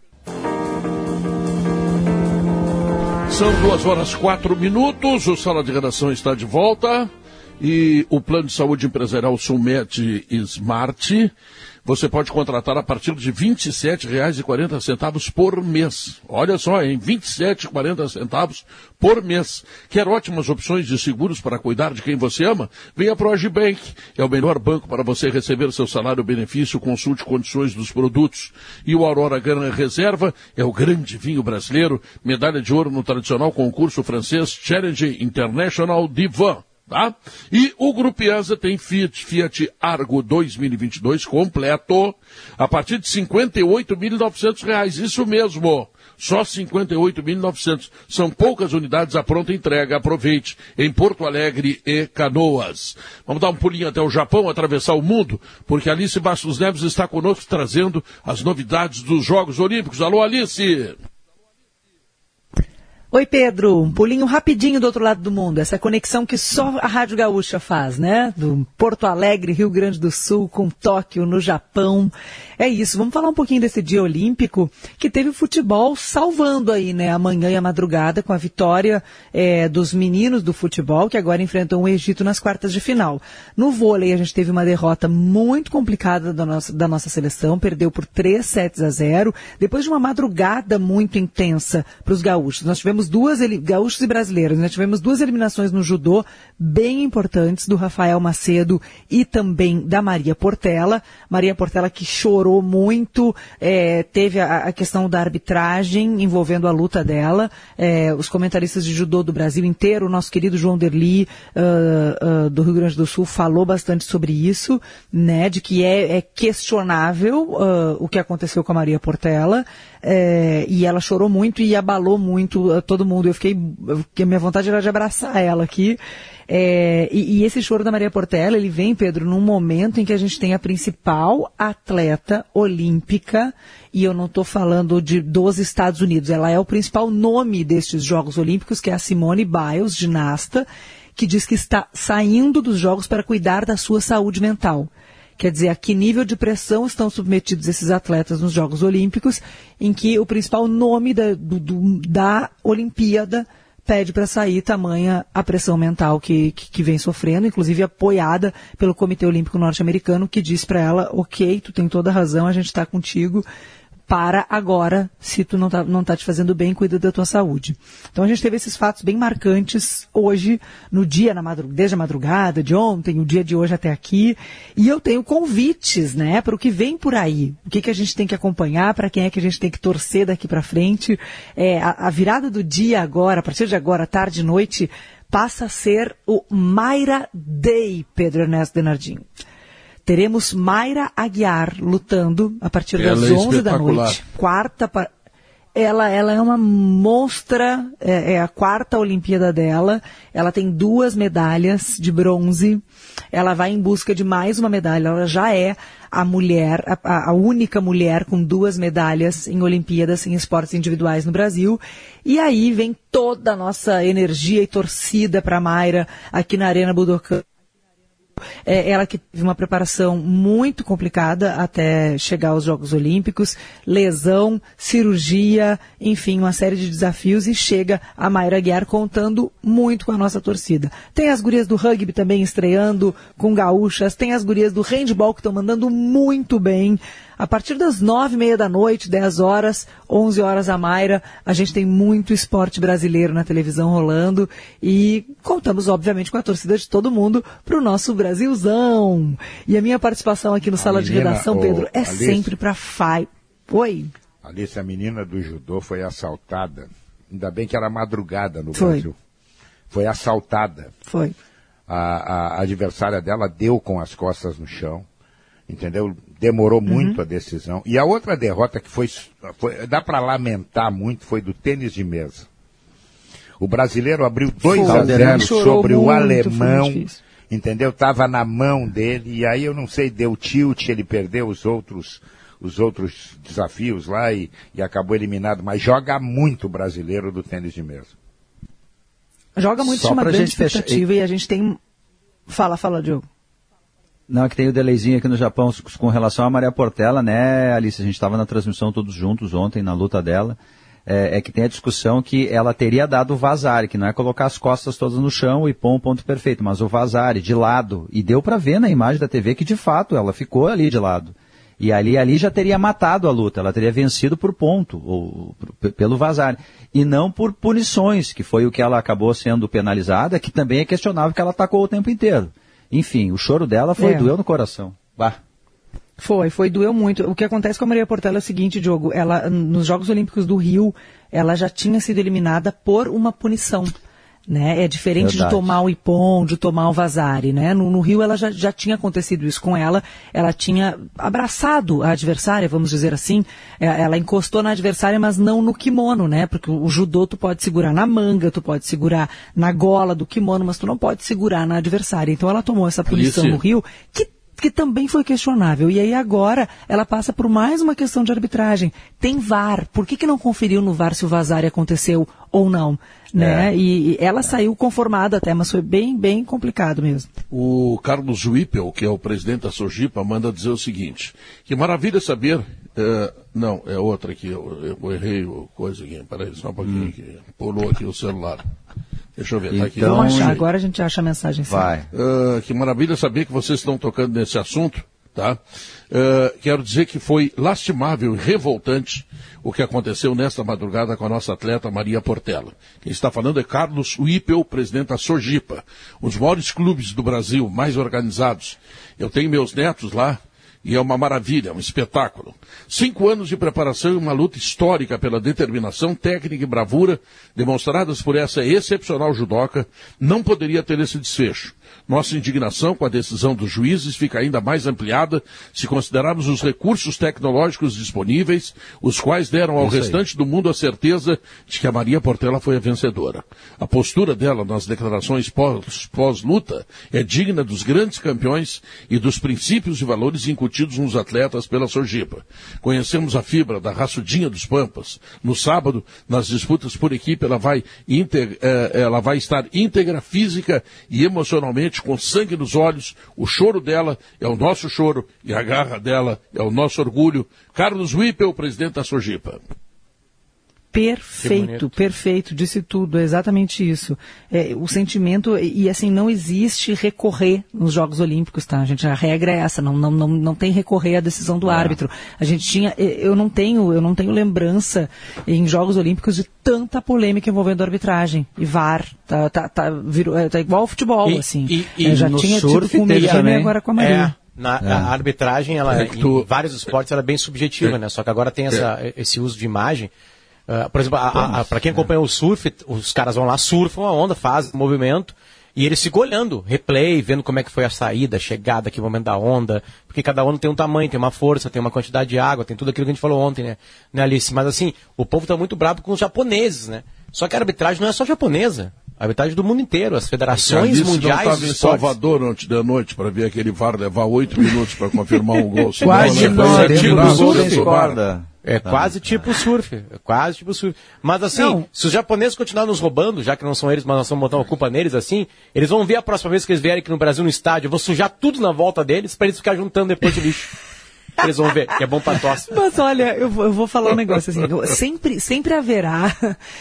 São 2h04, o Sala de Redação está de volta. E o plano de saúde empresarial Sulmet Smart, você pode contratar a partir de R$ 27,40 por mês. Olha só, hein? R$ 27,40 por mês. Quer ótimas opções de seguros para cuidar de quem você ama? Venha para o Agibank. É o melhor banco para você receber seu salário benefício, consulte condições dos produtos. E o Aurora Gran Reserva é o grande vinho brasileiro, medalha de ouro no tradicional concurso francês Challenge International Divan. Tá? E o Grupo IASA tem Fiat Argo 2022 completo a partir de R$ 58.900. Isso mesmo, só R$ 58.900. São poucas unidades à pronta entrega. Aproveite em Porto Alegre e Canoas. Vamos dar um pulinho até o Japão, atravessar o mundo, porque Alice Bastos Neves está conosco trazendo as novidades dos Jogos Olímpicos. Alô, Alice! Oi, Pedro, um pulinho rapidinho do outro lado do mundo, essa conexão que só a Rádio Gaúcha faz, né? Do Porto Alegre, Rio Grande do Sul, com Tóquio, no Japão. É isso, vamos falar um pouquinho desse dia olímpico, que teve o futebol salvando aí, né? Amanhã e a madrugada, com a vitória dos meninos do futebol, que agora enfrentam o Egito nas quartas de final. No vôlei, a gente teve uma derrota muito complicada da nossa seleção, perdeu por 3-0, depois de uma madrugada muito intensa para os gaúchos. Nós tivemos tivemos gaúchos e brasileiros, né? Tivemos 2 eliminações no judô bem importantes, do Rafael Macedo e também da Maria Portela. Maria Portela que chorou muito, teve a questão da arbitragem envolvendo a luta dela. Os comentaristas de judô do Brasil inteiro, o nosso querido João Derli, do Rio Grande do Sul, falou bastante sobre isso, né? De que é questionável o que aconteceu com a Maria Portela. E ela chorou muito e abalou muito todo mundo. A minha vontade era de abraçar ela aqui. E esse choro da Maria Portela, ele vem, Pedro, num momento em que a gente tem a principal atleta olímpica, e eu não estou falando dos Estados Unidos, ela é o principal nome destes Jogos Olímpicos, que é a Simone Biles, ginasta, que diz que está saindo dos Jogos para cuidar da sua saúde mental. Quer dizer, a que nível de pressão estão submetidos esses atletas nos Jogos Olímpicos, em que o principal nome da Olimpíada pede para sair, tamanha a pressão mental que vem sofrendo, inclusive apoiada pelo Comitê Olímpico Norte-Americano, que diz para ela, ok, tu tem toda a razão, a gente está contigo, para agora, se tu não tá te fazendo bem, cuida da tua saúde. Então a gente teve esses fatos bem marcantes hoje, no dia, desde a madrugada de ontem, o dia de hoje até aqui, e eu tenho convites, né, para o que vem por aí. O que a gente tem que acompanhar, para quem é que a gente tem que torcer daqui para frente. A virada do dia agora, a partir de agora, tarde e noite, passa a ser o Mayra Day, Pedro Ernesto Denardim. Teremos Mayra Aguiar lutando a partir das 11 da noite. Ela é uma monstra, é a 4ª Olimpíada dela. Ela tem 2 medalhas de bronze. Ela vai em busca de mais uma medalha. Ela já é a mulher, a única mulher com 2 medalhas em Olimpíadas, em esportes individuais no Brasil. E aí vem toda a nossa energia e torcida para a Mayra aqui na Arena Budokan. Ela que teve uma preparação muito complicada até chegar aos Jogos Olímpicos, lesão, cirurgia, enfim, uma série de desafios, e chega a Mayra Aguiar contando muito com a nossa torcida. Tem as gurias do rugby também estreando com gaúchas, tem as gurias do handball que estão mandando muito bem. A partir das 9h30 da noite, 10 horas, 11 horas a Mayra, a gente tem muito esporte brasileiro na televisão rolando e contamos, obviamente, com a torcida de todo mundo para o nosso Brasilzão. E a minha participação aqui no Sala de Redação, Pedro, é Alice, sempre para Oi? Alice, a menina do judô foi assaltada. Ainda bem que era madrugada no Brasil. Foi assaltada. Foi. A adversária dela deu com as costas no chão. Entendeu? Demorou muito a decisão. E a outra derrota que foi dá para lamentar muito, foi do tênis de mesa. O brasileiro abriu 2-0 sobre o alemão, entendeu? Tava na mão dele, e aí eu não sei, deu tilt, ele perdeu os outros desafios lá e acabou eliminado, mas joga muito o brasileiro do tênis de mesa. Joga muito, tinha uma grande expectativa, e a gente tem... Fala, Diogo. Não, é que tem o delayzinho aqui no Japão com relação a Maria Portela, né, Alice? A gente estava na transmissão todos juntos ontem, na luta dela. É que tem a discussão que ela teria dado o vazare, que não é colocar as costas todas no chão e pôr um ponto perfeito, mas o vazare de lado. E deu para ver na imagem da TV que, de fato, ela ficou ali de lado. E ali já teria matado a luta, ela teria vencido por ponto, ou pelo vazare. E não por punições, que foi o que ela acabou sendo penalizada, que também é questionável, que ela atacou o tempo inteiro. Enfim, o choro dela doeu no coração. Bah. Doeu muito. O que acontece com a Maria Portela é o seguinte, Diogo, ela, nos Jogos Olímpicos do Rio, ela já tinha sido eliminada por uma punição, né? É diferente de tomar o Ippon, de tomar o vazare, né? No Rio ela já tinha acontecido isso com ela tinha abraçado a adversária, vamos dizer assim, ela encostou na adversária, mas não no kimono, né? Porque o judô tu pode segurar na manga, tu pode segurar na gola do kimono, mas tu não pode segurar na adversária. Então ela tomou essa punição no Rio, que também foi questionável. E aí agora ela passa por mais uma questão de arbitragem. Tem VAR. Por que não conferiu no VAR se o vazare aconteceu ou não? Né? E ela saiu conformada até, mas foi bem, bem complicado mesmo. O Carlos Wippel, que é o presidente da Sojipa, manda dizer o seguinte: que maravilha saber... não, é outra aqui, eu errei coisa aqui. Peraí, só um pouquinho que pulou aqui o celular. Deixa eu ver, tá aqui. Vamos achar, agora a gente acha a mensagem certa. Que maravilha saber que vocês estão tocando nesse assunto. tá? Quero dizer que foi lastimável e revoltante o que aconteceu nesta madrugada com a nossa atleta Maria Portela. Quem está falando é Carlos Whippel, presidente da Sojipa, um dos maiores clubes do Brasil, mais organizados. Eu tenho meus netos lá, e é uma maravilha, um espetáculo. 5 anos de preparação e uma luta histórica pela determinação, técnica e bravura demonstradas por essa excepcional judoca não poderia ter esse desfecho. Nossa indignação com a decisão dos juízes fica ainda mais ampliada se considerarmos os recursos tecnológicos disponíveis, os quais deram ao restante do mundo a certeza de que a Maria Portela foi a vencedora. A postura dela nas declarações pós-luta é digna dos grandes campeões e dos princípios e valores incutidos nos atletas pela Sojipa. Conhecemos a fibra da raçudinha dos Pampas. No sábado, nas disputas por equipe, ela vai estar íntegra física e emocionalmente, com sangue nos olhos. O choro dela é o nosso choro e a garra dela é o nosso orgulho. Carlos Whippel, presidente da Sojipa. Perfeito, disse tudo, é exatamente isso. O sentimento, e assim, não existe recorrer nos Jogos Olímpicos, tá? A regra é essa, não tem recorrer à decisão do árbitro. A gente tinha, eu não tenho lembrança em Jogos Olímpicos de tanta polêmica envolvendo arbitragem e VAR, tá igual ao futebol, já tinha tido com o Miriam agora com a Maria. A arbitragem, em vários esportes, ela é bem subjetiva, né? Só que agora tem esse uso de imagem. Por exemplo, para quem acompanha o surf, os caras vão lá, surfam a onda, fazem o movimento, e eles ficam olhando, replay, vendo como é que foi a saída, a chegada, que momento da onda, porque cada onda tem um tamanho, tem uma força, tem uma quantidade de água, tem tudo aquilo que a gente falou ontem, né, Alice? Mas assim, o povo está muito bravo com os japoneses, né? Só que a arbitragem não é só japonesa. A arbitragem do mundo inteiro, as federações mundiais. Eu estava em Salvador ontem de noite para ver aquele VAR levar 8 minutos para confirmar um gol. Quase quase tipo surf. Mas assim, se os japoneses continuarem nos roubando, já que não são eles, mas nós vamos botar uma culpa neles assim, eles vão ver a próxima vez que eles vierem aqui no Brasil no estádio, eu vou sujar tudo na volta deles para eles ficarem juntando depois de lixo. Eles vão ver, que é bom pra tosse. Mas olha, eu vou falar um negócio assim, sempre haverá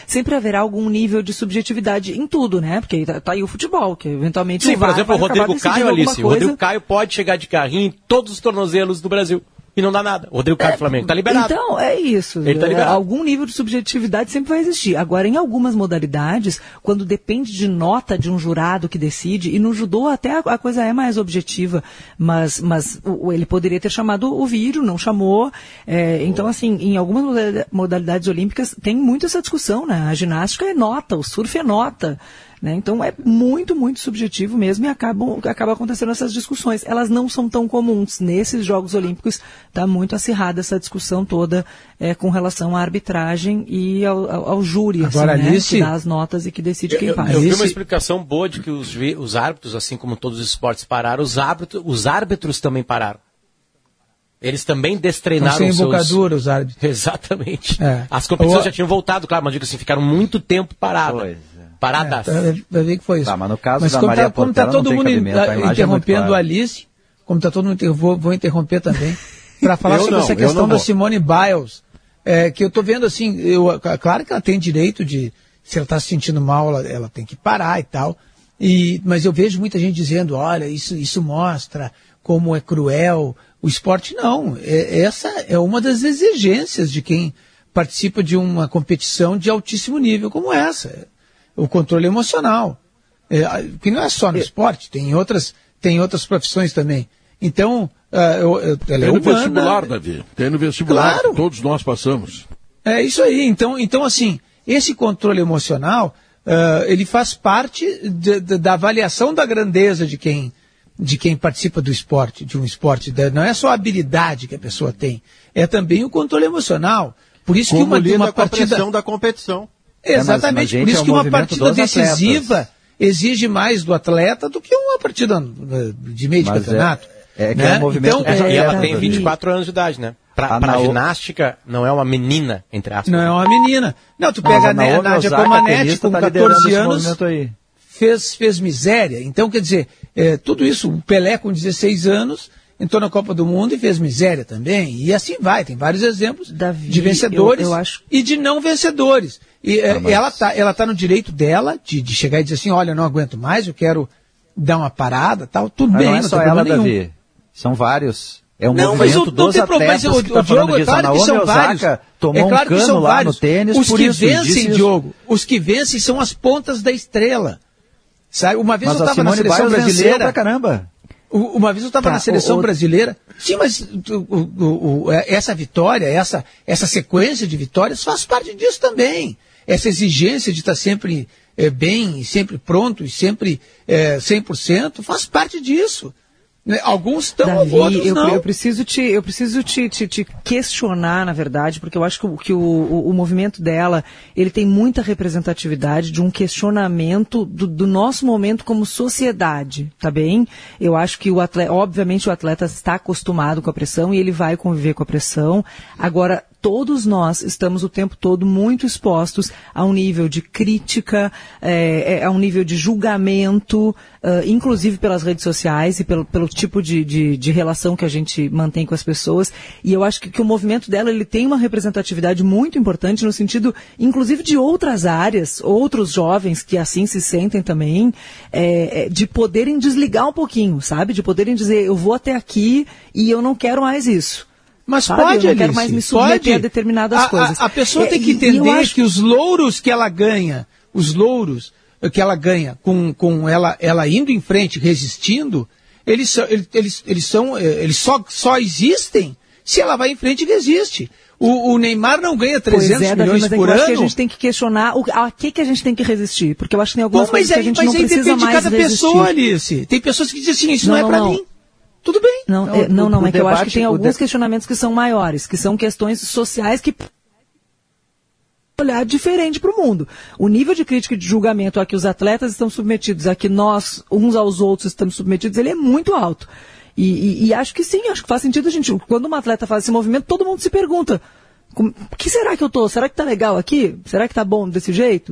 algum nível de subjetividade em tudo, né? Porque tá aí o futebol, que eventualmente... Sim, por exemplo, o Rodrigo Caio, Alice, o Rodrigo Caio pode chegar de carrinho em todos os tornozelos do Brasil. E não dá nada. O Rodrigo Caio do Flamengo tá liberado. Então, é isso. Ele tá liberado. Algum nível de subjetividade sempre vai existir. Agora, em algumas modalidades, quando depende de nota de um jurado que decide, e no judô até a coisa é mais objetiva, mas ele poderia ter chamado o vídeo, não chamou. Então, assim, em algumas modalidades olímpicas tem muito essa discussão, né? A ginástica é nota, o surf é nota. Né? Então é muito, muito subjetivo mesmo e acaba acontecendo essas discussões. Elas não são tão comuns. Nesses Jogos Olímpicos está muito acirrada essa discussão toda com relação à arbitragem e ao júri, agora, assim, Alice, que dá as notas e que decide quem faz. Eu vi uma explicação boa de que os árbitros, assim como todos os esportes pararam, os árbitros também pararam. Eles também destreinaram sem embocadura, os árbitros. Exatamente. As competições já tinham voltado, claro, mas digo assim, ficaram muito tempo paradas. Paradas. Vai ver que foi isso. Tá, mas no caso da Maria como Portela, tá todo mundo interrompendo a Alice, como está todo mundo, vou interromper também, para falar sobre essa questão da Simone Biles, que eu estou vendo assim, claro que ela tem direito de, se ela está se sentindo mal, ela tem que parar e tal, mas eu vejo muita gente dizendo, olha, isso mostra como é cruel o esporte. Não, essa é uma das exigências de quem participa de uma competição de altíssimo nível como essa. O controle emocional, que não é só no esporte, tem outras profissões também. Então, ela tem no vestibular, Davi, tem no vestibular, claro. Todos nós passamos. É isso aí, então assim, esse controle emocional, ele faz parte da avaliação da grandeza de quem participa do esporte, de um esporte, não é só a habilidade que a pessoa tem, é também o controle emocional. Por isso que uma partida... a pressão da competição. Exatamente, por isso que uma partida decisiva exige mais do atleta do que uma partida de meio de campeonato. É um movimento... E ela tem 24 anos de idade, né? Pra ginástica, não é uma menina, entre aspas. Não é uma menina. Não, tu pega a Nádia Comaneci com 14 anos, fez miséria. Então, quer dizer, tudo isso, o Pelé com 16 anos... entrou na Copa do Mundo e fez miséria também. E assim vai, tem vários exemplos, Davi, de vencedores eu acho... e de não vencedores. E ela tá no direito dela de chegar e dizer assim, olha, eu não aguento mais, eu quero dar uma parada, tal, tudo bem, não é só ela, Davi. São vários É um movimento dos atletas que está falando disso. A Naomi Osaka tomou um cano lá no tênis por isso. Os que vencem, Diogo, os que vencem são as pontas da estrela. Sabe? Uma vez eu estava na seleção brasileira. Pra caramba. Uma vez eu estava na seleção brasileira. Sim, mas essa vitória, essa sequência de vitórias faz parte disso também. Essa exigência de estar sempre bem, sempre pronto e sempre 100% faz parte disso. Alguns estão, Davi, outros não. Eu preciso te questionar, na verdade, porque eu acho que o movimento dela, ele tem muita representatividade de um questionamento do nosso momento como sociedade, tá bem? Eu acho que obviamente o atleta está acostumado com a pressão e ele vai conviver com a pressão. Agora, todos nós estamos o tempo todo muito expostos a um nível de crítica, a um nível de julgamento, inclusive pelas redes sociais e pelo tipo de relação que a gente mantém com as pessoas. E eu acho que o movimento dela, ele tem uma representatividade muito importante no sentido, inclusive, de outras áreas, outros jovens que assim se sentem também, de poderem desligar um pouquinho, sabe? De poderem dizer, eu vou até aqui e eu não quero mais isso. Mas sabe? pode, eu não quero mais me submeter a determinadas coisas. A pessoa tem que entender que os louros que ela ganha, com ela indo em frente, resistindo, eles só existem se ela vai em frente e resiste. O Neymar não ganha 300 milhões mas por ano. Acho que a gente tem que questionar a que a gente tem que resistir. Porque eu acho que tem algumas coisas que a gente não precisa mais resistir. Mas aí depende de cada pessoa, Alice. Tem pessoas que dizem assim, isso não é pra mim. Tudo bem. Não, é que eu acho que tem alguns questionamentos que são maiores, que são questões sociais que olhar diferente para o mundo. O nível de crítica e de julgamento a que os atletas estão submetidos, a que nós, uns aos outros, estamos submetidos, ele é muito alto. E acho que sim, acho que faz sentido a gente. Quando uma atleta faz esse movimento, todo mundo se pergunta, o que será que eu tô? Será que tá legal aqui? Será que tá bom desse jeito?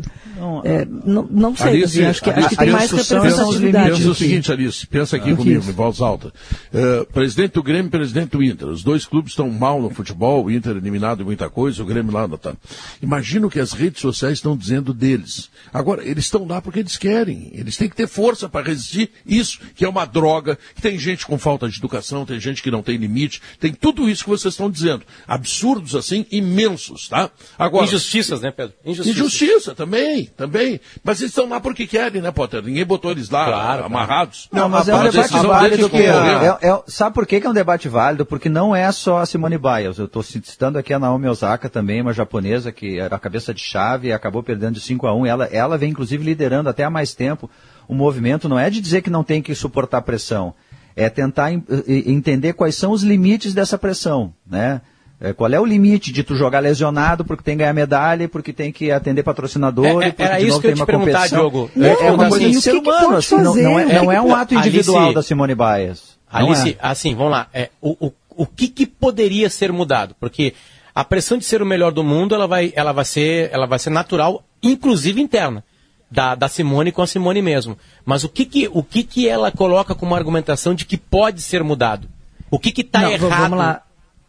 Não sei, Alice, acho que tem mais representatividade. Pensa o seguinte, Alice, pensa aqui comigo, em voz alta. Presidente do Grêmio e presidente do Inter. Os dois clubes estão mal no futebol, o Inter eliminado em muita coisa, o Grêmio lá tá. Imagina o que as redes sociais estão dizendo deles. Agora, eles estão lá porque eles querem. Eles têm que ter força para resistir isso, que é uma droga, que tem gente com falta de educação, tem gente que não tem limite, tem tudo isso que vocês estão dizendo. Absurdos assim, imensos, tá? Agora, injustiças, né, Pedro? Injustiça também. Mas eles estão lá porque querem, né, Potter? Ninguém botou eles lá amarrados. Não, mas é um debate válido. Sabe por que é um debate válido? Porque não é só a Simone Biles. Eu estou citando aqui a Naomi Osaka também, uma japonesa que era a cabeça de chave e acabou perdendo de 5-1. Ela vem, inclusive, liderando até há mais tempo o movimento. Não é de dizer que não tem que suportar pressão. É tentar entender quais são os limites dessa pressão, né? Qual é o limite de tu jogar lesionado porque tem que ganhar medalha, porque tem que atender patrocinador, porque era de isso novo que eu tem te uma perguntar, competição. Diogo. É uma coisa de ser humano, assim, não é um ato individual Alice, da Simone Biles. Alice, assim, vamos lá. O que poderia ser mudado? Porque a pressão de ser o melhor do mundo, ela vai ser natural, inclusive interna. Da Simone com a Simone mesmo. Mas o que ela coloca como argumentação de que pode ser mudado? O que está errado? Vamos lá.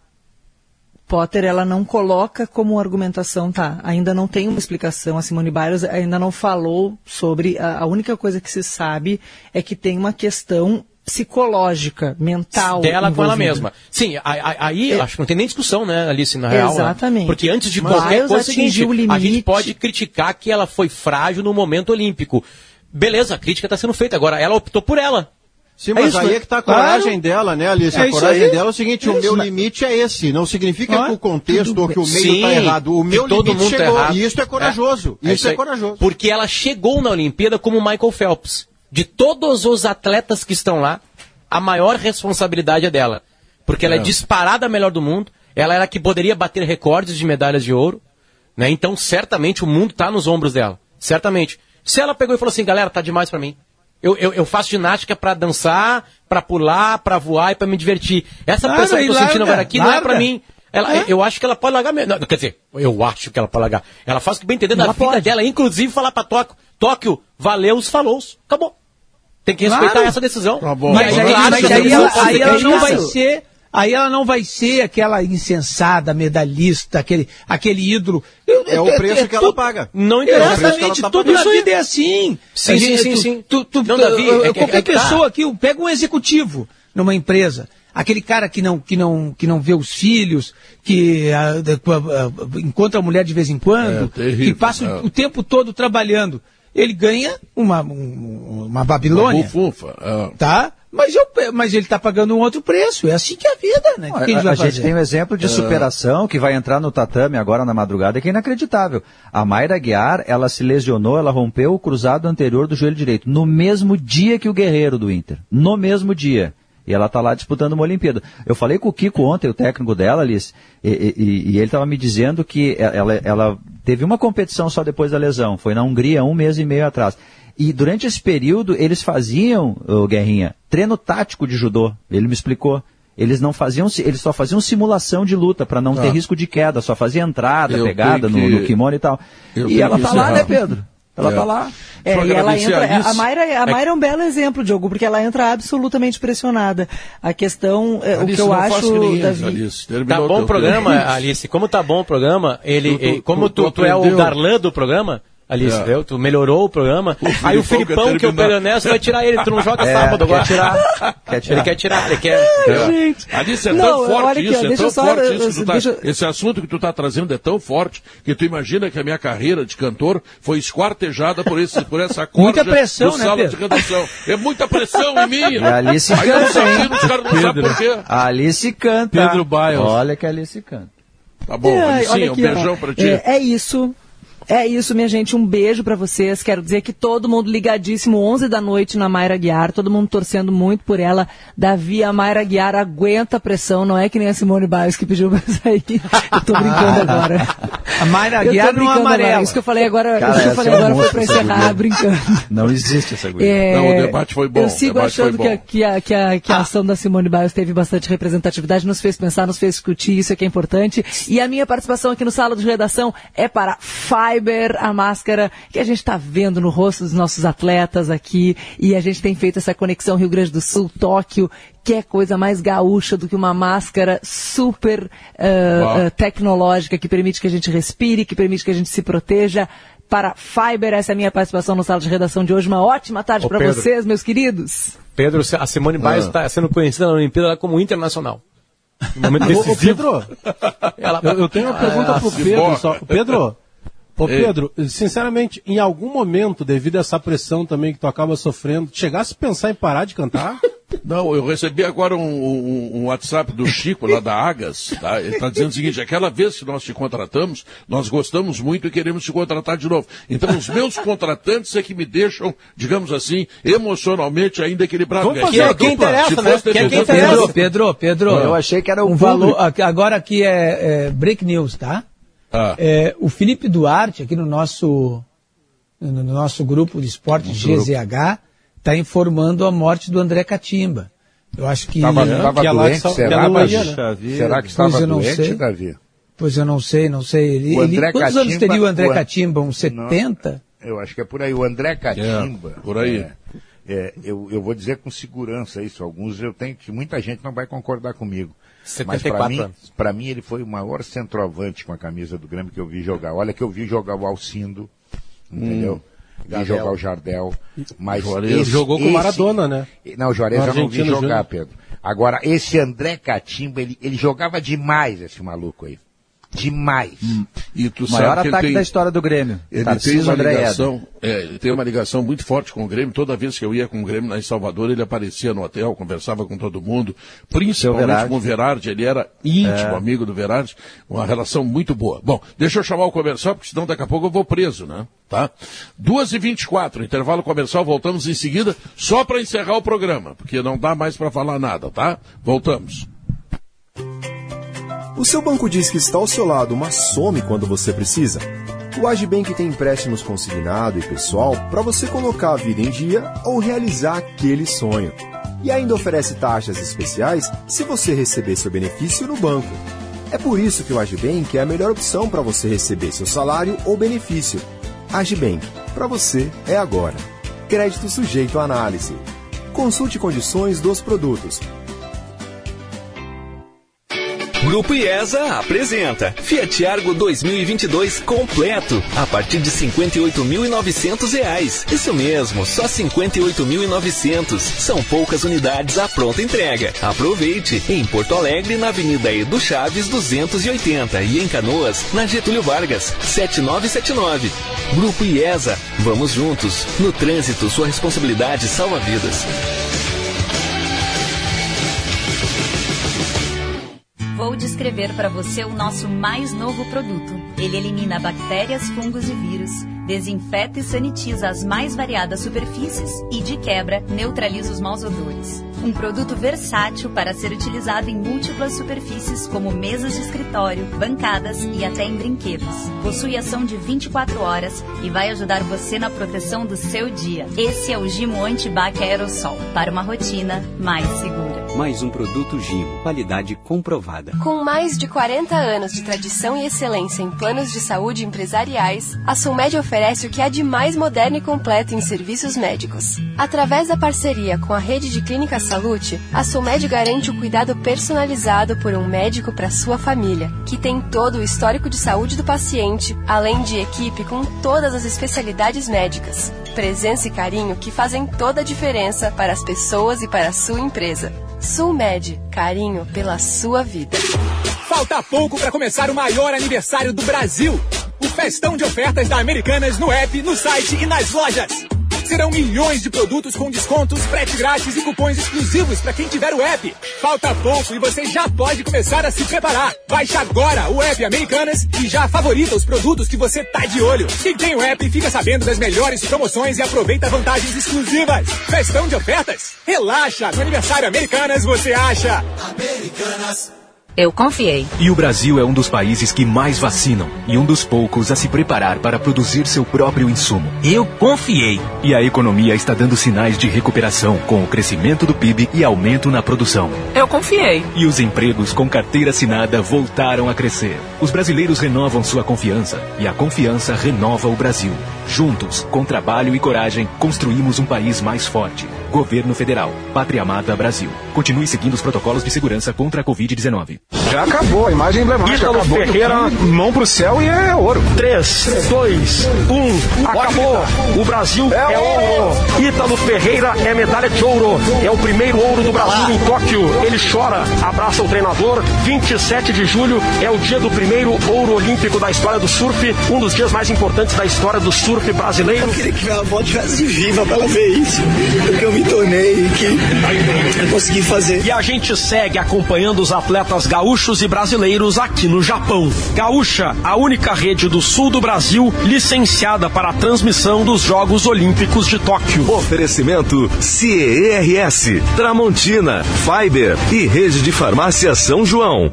Potter, ela não coloca como argumentação, tá? Ainda não tem uma explicação. A Simone Biles ainda não falou sobre. A única coisa que se sabe é que tem uma questão psicológica, mental. Dela com ela mesma. Sim, aí acho que não tem nem discussão, né, Alice, na real. Exatamente. Né? Porque antes de qualquer coisa, a gente pode criticar que ela foi frágil no momento olímpico. Beleza, a crítica está sendo feita. Agora, ela optou por ela. Sim, mas aí é que está a coragem dela, né, Alice? A coragem dela é o seguinte, o meu limite é esse. Não significa que o contexto ou que o meio está errado. O meu limite chegou. E isso é corajoso. Isso é corajoso. Porque ela chegou na Olimpíada como Michael Phelps. De todos os atletas que estão lá, a maior responsabilidade é dela. Porque ela é disparada a melhor do mundo. Ela era a que poderia bater recordes de medalhas de ouro. Né? Então, certamente, o mundo está nos ombros dela. Certamente. Se ela pegou e falou assim, galera, tá demais para mim. Eu faço ginástica para dançar, para pular, para voar e para me divertir. Essa pressão que eu tô sentindo agora aqui não é para mim. Eu acho que ela pode largar mesmo. Quer dizer, eu acho que ela pode largar. Ela faz o que bem entender da vida dela, inclusive falar para Tóquio, valeu os falous. Acabou. Tem que respeitar essa decisão. Tá bom. Mas aí ela não vai ser... Aí ela não vai ser aquela insensada, medalhista, aquele ídolo. É o preço que ela paga. Não interessa. Exatamente, tudo na vida é assim. Sim. Não, Davi, qualquer pessoa aqui, pega um executivo numa empresa. aquele cara que não vê os filhos, que encontra a mulher de vez em quando, que passa o tempo todo trabalhando. Ele ganha uma Babilônia. Uma bufunfa. Tá? Mas ele está pagando um outro preço. É assim que é a vida, né? O que a gente tem um exemplo de superação que vai entrar no tatame agora na madrugada, que é inacreditável. A Mayra Aguiar, ela se lesionou, ela rompeu o cruzado anterior do joelho direito, no mesmo dia que o Guerreiro do Inter. No mesmo dia. E ela está lá disputando uma Olimpíada. Eu falei com o Kiko ontem, o técnico dela, Alice, e ele estava me dizendo que ela teve uma competição só depois da lesão. Foi na Hungria, 1 mês e meio atrás. E durante esse período, eles faziam, Guerrinha, treino tático de judô. Ele me explicou. Eles só faziam simulação de luta para não ter risco de queda. Só fazia entrada, pegada no kimono e tal. E ela está lá, né, Pedro? Ela está lá. E ela entra. A Mayra é um belo exemplo, Diogo, porque ela entra absolutamente pressionada. A questão, Alice, o que eu acho, Davi. Tá bom o programa, Alice. Como tá bom o programa, como tu é o Darlan do programa, Alice, viu? Tu melhorou o programa. Aí o Filipão, que é o Peronesto, vai tirar ele. Tu não joga sábado agora. Ele quer tirar. Gente. Alice, é tão forte isso, é tão forte isso. Esse assunto que tu tá trazendo é tão forte que tu imagina que a minha carreira de cantor foi esquartejada por essa corda. Muita pressão, do sala de redação. É muita pressão em mim. E a Alice canta, hein? Os caras não sabem por quê. A Alice canta. Pedro Biles. Olha que a Alice canta. Tá bom, Alice, um beijão pra ti. É isso, minha gente. Um beijo pra vocês. Quero dizer que todo mundo ligadíssimo, 11 da noite na Mayra Aguiar. Todo mundo torcendo muito por ela. Davi, a Mayra Aguiar aguenta a pressão. Não é que nem a Simone Biles que pediu pra sair. Eu tô brincando agora. A Mayra Aguiar não amarela. Isso que eu falei agora, foi pra encerrar, brincando. Não existe essa guria. Não, o debate foi bom. Eu sigo achando que a ação da Simone Biles teve bastante representatividade, nos fez pensar, nos fez discutir, isso é que é importante. E a minha participação aqui no Sala de Redação é para a máscara que a gente está vendo no rosto dos nossos atletas aqui, e a gente tem feito essa conexão Rio Grande do Sul, Tóquio, que é coisa mais gaúcha do que uma máscara super tecnológica que permite que a gente respire, que permite que a gente se proteja. Para Fiber, essa é a minha participação no Sala de Redação de hoje. Uma ótima tarde para vocês, meus queridos. Pedro, a Simone Biles está sendo conhecida na Olimpíada como internacional. No momento decisivo. Pedro, eu tenho uma pergunta pro Pedro só. Pedro, sinceramente, em algum momento, devido a essa pressão também que tu acaba sofrendo, chegasse a pensar em parar de cantar? Não, eu recebi agora um WhatsApp do Chico, lá da Agas, tá? Ele está dizendo o seguinte: aquela vez que nós te contratamos, nós gostamos muito e queremos te contratar de novo. Então, os meus contratantes é que me deixam, digamos assim, emocionalmente ainda equilibrado. Quem interessa, né? Quem interessa? Pedro, eu achei que era um valor. Agora aqui é break news, tá? O Felipe Duarte, aqui no nosso grupo de esporte GZH, está informando a morte do André Catimba. Eu acho que... Estava doente, será que estava doente, Davi? Pois eu não sei. Quantos anos teria o André Catimba? Uns 70? Não, eu acho que é por aí. O André Catimba... por aí. Eu vou dizer com segurança isso. Alguns eu tenho que muita gente não vai concordar comigo. 74 Mas para mim ele foi o maior centroavante com a camisa do Grêmio que eu vi jogar. Olha que eu vi jogar o Alcindo, entendeu? Vi jogar o Jardel. Mas ele jogou com o Maradona, né? Não, o Juarez eu não vi jogar, Pedro. Agora, esse André Catimba, ele jogava demais, esse maluco aí. Demais. E tu maior sabe que ataque da história do Grêmio. Ele tem uma ligação muito forte com o Grêmio. Toda vez que eu ia com o Grêmio lá em Salvador, ele aparecia no hotel, conversava com todo mundo, principalmente com o Verardi. Ele era íntimo amigo do Verardi, uma relação muito boa. Bom, deixa eu chamar o comercial, porque senão daqui a pouco eu vou preso, né? Tá? 2h24, intervalo comercial, voltamos em seguida, só para encerrar o programa, porque não dá mais para falar nada, tá? Voltamos. O seu banco diz que está ao seu lado, mas some quando você precisa? O Agibank tem empréstimos consignado e pessoal para você colocar a vida em dia ou realizar aquele sonho. E ainda oferece taxas especiais se você receber seu benefício no banco. É por isso que o Agibank é a melhor opção para você receber seu salário ou benefício. Agibank, para você é agora. Crédito sujeito à análise. Consulte condições dos produtos. Grupo IESA apresenta Fiat Argo 2022 completo, a partir de R$ 58.900. Isso mesmo, só R$ 58.900. São poucas unidades à pronta entrega. Aproveite! Em Porto Alegre, na Avenida Edu Chaves 280 e em Canoas, na Getúlio Vargas 7979. Grupo IESA, vamos juntos. No trânsito, sua responsabilidade salva vidas. Vou descrever para você o nosso mais novo produto. Ele elimina bactérias, fungos e vírus, desinfeta e sanitiza as mais variadas superfícies e, de quebra, neutraliza os maus odores. Um produto versátil para ser utilizado em múltiplas superfícies, como mesas de escritório, bancadas e até em brinquedos. Possui ação de 24 horas e vai ajudar você na proteção do seu dia. Esse é o Gimo Antibac Aerosol, para uma rotina mais segura. Mais um produto Gimo, qualidade comprovada. Com mais de 40 anos de tradição e excelência em planos de saúde empresariais, a Sulmed oferece o que há de mais moderno e completo em serviços médicos. Através da parceria com a rede de clínicas Salute, a Sulmed garante o cuidado personalizado por um médico para sua família, que tem todo o histórico de saúde do paciente, além de equipe com todas as especialidades médicas. Presença e carinho que fazem toda a diferença para as pessoas e para a sua empresa. Sulmed, carinho pela sua vida. Falta pouco para começar o maior aniversário do Brasil. O festão de ofertas da Americanas no app, no site e nas lojas. Serão milhões de produtos com descontos, frete grátis e cupons exclusivos para quem tiver o app. Falta pouco e você já pode começar a se preparar. Baixe agora o app Americanas e já favorita os produtos que você tá de olho. Quem tem o app fica sabendo das melhores promoções e aproveita vantagens exclusivas. Festão de ofertas? Relaxa, no aniversário Americanas você acha. Americanas. Eu confiei. E o Brasil é um dos países que mais vacinam e um dos poucos a se preparar para produzir seu próprio insumo. Eu confiei. E a economia está dando sinais de recuperação com o crescimento do PIB e aumento na produção. Eu confiei. E os empregos com carteira assinada voltaram a crescer. Os brasileiros renovam sua confiança e a confiança renova o Brasil. Juntos, com trabalho e coragem, construímos um país mais forte. Governo Federal. Pátria Amada Brasil. Continue seguindo os protocolos de segurança contra a Covid-19. Já acabou, a imagem emblemática. Ítalo acabou. Ferreira, mão pro céu e é ouro. 3, 2, 1, acabou. O Brasil é ouro. Ítalo Ferreira é medalha de ouro. É o primeiro ouro do Brasil em Tóquio. Ele chora, abraça o treinador. 27 de julho é o dia do primeiro ouro olímpico da história do surf. Um dos dias mais importantes da história do surf brasileiro. Eu queria que minha avó estivesse viva para ela ver isso. Porque eu me tornei e que eu consegui fazer. E a gente segue acompanhando os atletas gaúchos e brasileiros aqui no Japão. Gaúcha, a única rede do sul do Brasil licenciada para a transmissão dos Jogos Olímpicos de Tóquio. Oferecimento CERS, Tramontina, Fiber e Rede de Farmácia São João.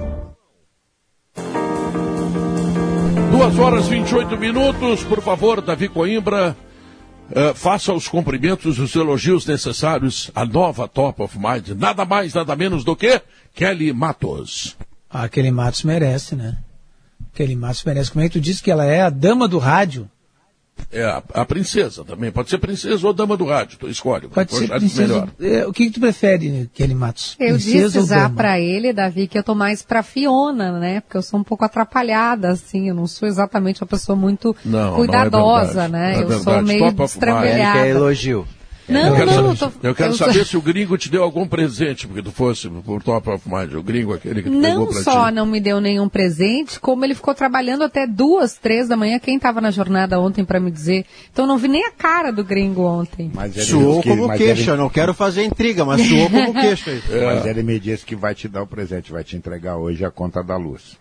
2h28, por favor, Davi Coimbra, faça os cumprimentos e os elogios necessários à nova Top of Mind, nada mais, nada menos do que Kelly Matos. Ah, Kelly Matos merece, né? Kelly Matos merece. Como é que tu disse que ela é a dama do rádio? É, a princesa também. Pode ser princesa ou dama do rádio, tu escolhe. Pode ser princesa. O que tu prefere, Kelly Matos? Eu disse já pra ele, Davi, que eu tô mais pra Fiona, né? Porque eu sou um pouco atrapalhada, assim. Eu não sou exatamente uma pessoa muito cuidadosa, né? Eu sou meio destrambelhada. É elogio. Eu quero saber se o gringo te deu algum presente, porque tu fosse por Top of Mind, o gringo aquele que te pegou pra ti. Não só não me deu nenhum presente, como ele ficou trabalhando até 2, 3 da manhã, quem estava na jornada ontem pra me dizer. Então não vi nem a cara do gringo ontem. Suou como queixa, não quero fazer intriga, mas suou como queixa. Mas ele me disse que vai te dar o presente, vai te entregar hoje a conta da luz.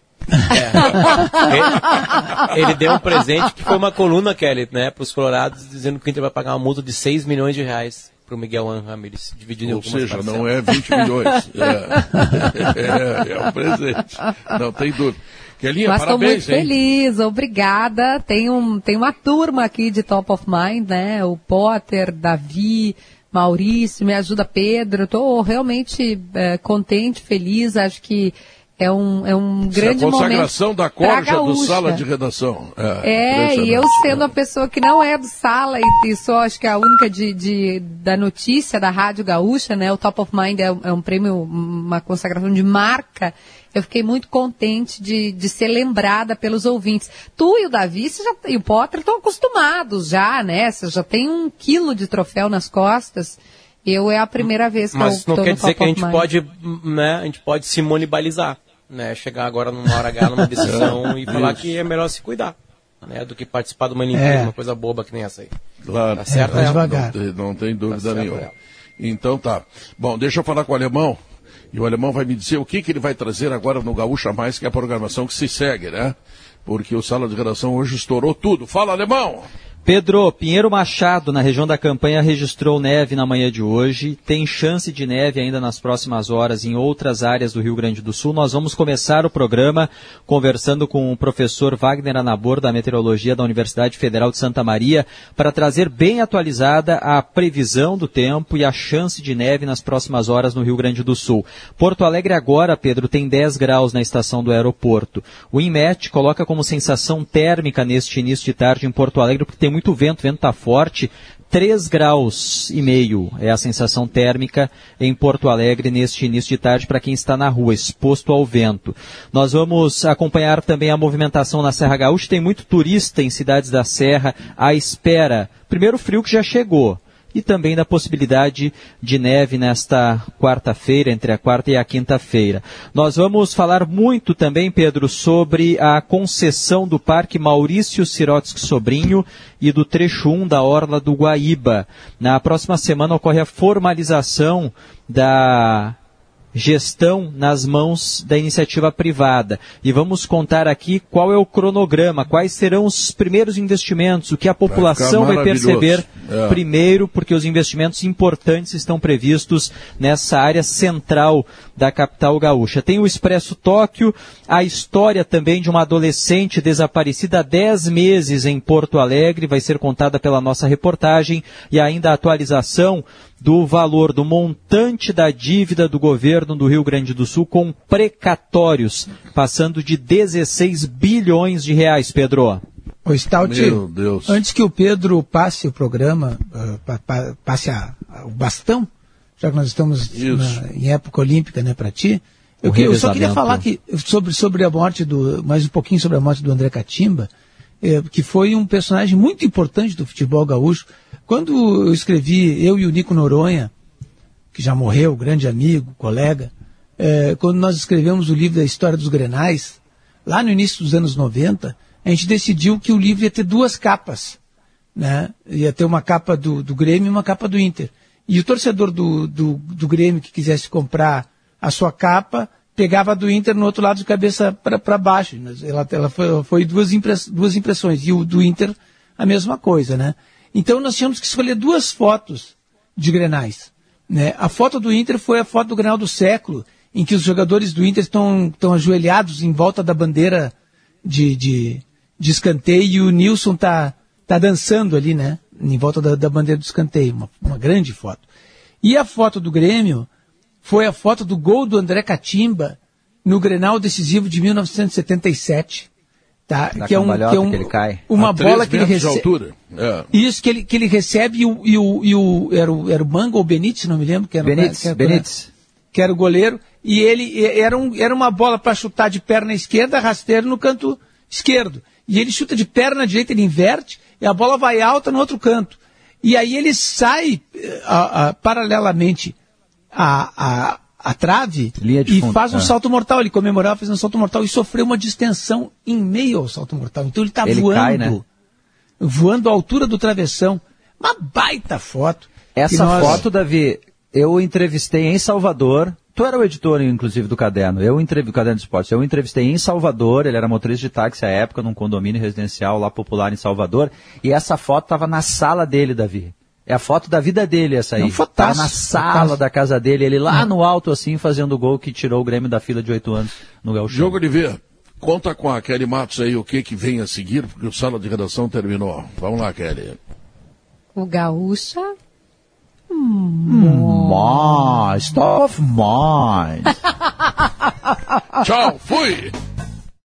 Ele deu um presente que foi uma coluna, Kelly, né, para os colorados, dizendo que o Inter vai pagar uma multa de 6 milhões de reais para o Miguel Ramírez, dividido em algumas parcelas. Ou seja, não é 20 milhões. É um presente, não tem dúvida. Kelinha, mas parabéns, estou muito feliz, obrigada. Tem uma turma aqui de Top of Mind, né? O Potter, Davi, Maurício, me ajuda Pedro. Estou realmente contente, feliz. Acho que É um grande momento. A consagração da corja do Sala de Redação. E eu sendo a pessoa que não é do Sala e sou, acho que a única da notícia da Rádio Gaúcha, né? O Top of Mind é um prêmio, uma consagração de marca. Eu fiquei muito contente de ser lembrada pelos ouvintes. Tu e o Davi e o Potter estão acostumados já, né? Você já tem 1 quilo de troféu nas costas. É a primeira vez que eu estou no Top of Mind. Mas não quer dizer que a gente pode se monibalizar, né? Chegar agora numa hora H, numa decisão e falar que é melhor se cuidar, né? Do que participar de uma limpeza, uma coisa boba que nem essa aí. Claro. Tá certo? Não tem dúvida nenhuma. Então tá. Bom, deixa eu falar com o Alemão. E o Alemão vai me dizer o que ele vai trazer agora no Gaúcha Mais, que é a programação que se segue, né? Porque o Sala de Redação hoje estourou tudo. Fala, Alemão! Pedro, Pinheiro Machado, na região da Campanha, registrou neve na manhã de hoje. Tem chance de neve ainda nas próximas horas em outras áreas do Rio Grande do Sul. Nós vamos começar o programa conversando com o professor Wagner Anabor, da Meteorologia da Universidade Federal de Santa Maria, para trazer bem atualizada a previsão do tempo e a chance de neve nas próximas horas no Rio Grande do Sul. Porto Alegre agora, Pedro, tem 10 graus na estação do aeroporto. O INMET coloca como sensação térmica neste início de tarde em Porto Alegre, porque tem muito vento está forte, 3,5 graus é a sensação térmica em Porto Alegre neste início de tarde para quem está na rua, exposto ao vento. Nós vamos acompanhar também a movimentação na Serra Gaúcha, tem muito turista em cidades da Serra à espera, primeiro frio que já chegou, e também da possibilidade de neve nesta quarta-feira, entre a quarta e a quinta-feira. Nós vamos falar muito também, Pedro, sobre a concessão do Parque Maurício Sirotsky Sobrinho e do trecho 1 da Orla do Guaíba. Na próxima semana ocorre a formalização da gestão nas mãos da iniciativa privada. E vamos contar aqui qual é o cronograma, quais serão os primeiros investimentos, o que a população vai perceber primeiro, porque os investimentos importantes estão previstos nessa área central da capital gaúcha. Tem o Expresso Tóquio, a história também de uma adolescente desaparecida há 10 meses em Porto Alegre, vai ser contada pela nossa reportagem, e ainda a atualização do valor do montante da dívida do governo do Rio Grande do Sul com precatórios, passando de 16 bilhões de reais, Pedro. Ô, Stout, meu Deus. Antes que o Pedro passe o programa, passe o bastão, já que nós estamos em época olímpica, né, para ti, eu só queria falar que, sobre a morte mais um pouquinho sobre a morte do André Catimba, que foi um personagem muito importante do futebol gaúcho. Quando eu escrevi, eu e o Nico Noronha, que já morreu, grande amigo, colega, quando nós escrevemos o livro da História dos Grenais, lá no início dos anos 90, a gente decidiu que o livro ia ter 2 capas, né? Ia ter uma capa do Grêmio e uma capa do Inter. E o torcedor do Grêmio que quisesse comprar a sua capa, pegava a do Inter no outro lado de cabeça para baixo. Ela foi duas impressões. E o do Inter, a mesma coisa, né? Então nós tínhamos que escolher 2 fotos de Grenais, né? A foto do Inter foi a foto do Grenal do século, em que os jogadores do Inter estão ajoelhados em volta da bandeira de escanteio, e o Nilson tá dançando ali, né? Em volta da bandeira do escanteio. Uma grande foto. E a foto do Grêmio foi a foto do gol do André Catimba no Grenal decisivo de 1977. Tá? Que ele cai. Uma bola que ele recebe. Isso, que ele recebe era o Manga ou Benítez, não me lembro. Benítez. Que era o goleiro. E ele era uma bola para chutar de perna esquerda, rasteiro no canto esquerdo. E ele chuta de perna direita, ele inverte, e a bola vai alta no outro canto. E aí ele sai paralelamente à trave e faz um salto mortal. Ele comemorava fazendo um salto mortal e sofreu uma distensão em meio ao salto mortal. Então ele está voando, cai, né? Voando à altura do travessão. Uma baita foto. Essa foto, Davi, eu entrevistei em Salvador. Tu era o editor, inclusive, do caderno. O Caderno de Esportes. Eu entrevistei em Salvador, ele era motorista de táxi à época, num condomínio residencial lá popular em Salvador. E essa foto estava na sala dele, Davi. É a foto da vida dele, essa aí. Estava na sala da casa dele, ele lá no alto, assim, fazendo o gol que tirou o Grêmio da fila de 8 anos no Gauchão. Diogo Oliveira, conta com a Kelly Matos aí o que vem a seguir, porque o Sala de Redação terminou. Vamos lá, Kelly. O Gaúcha... Top of mind. Tchau, fui!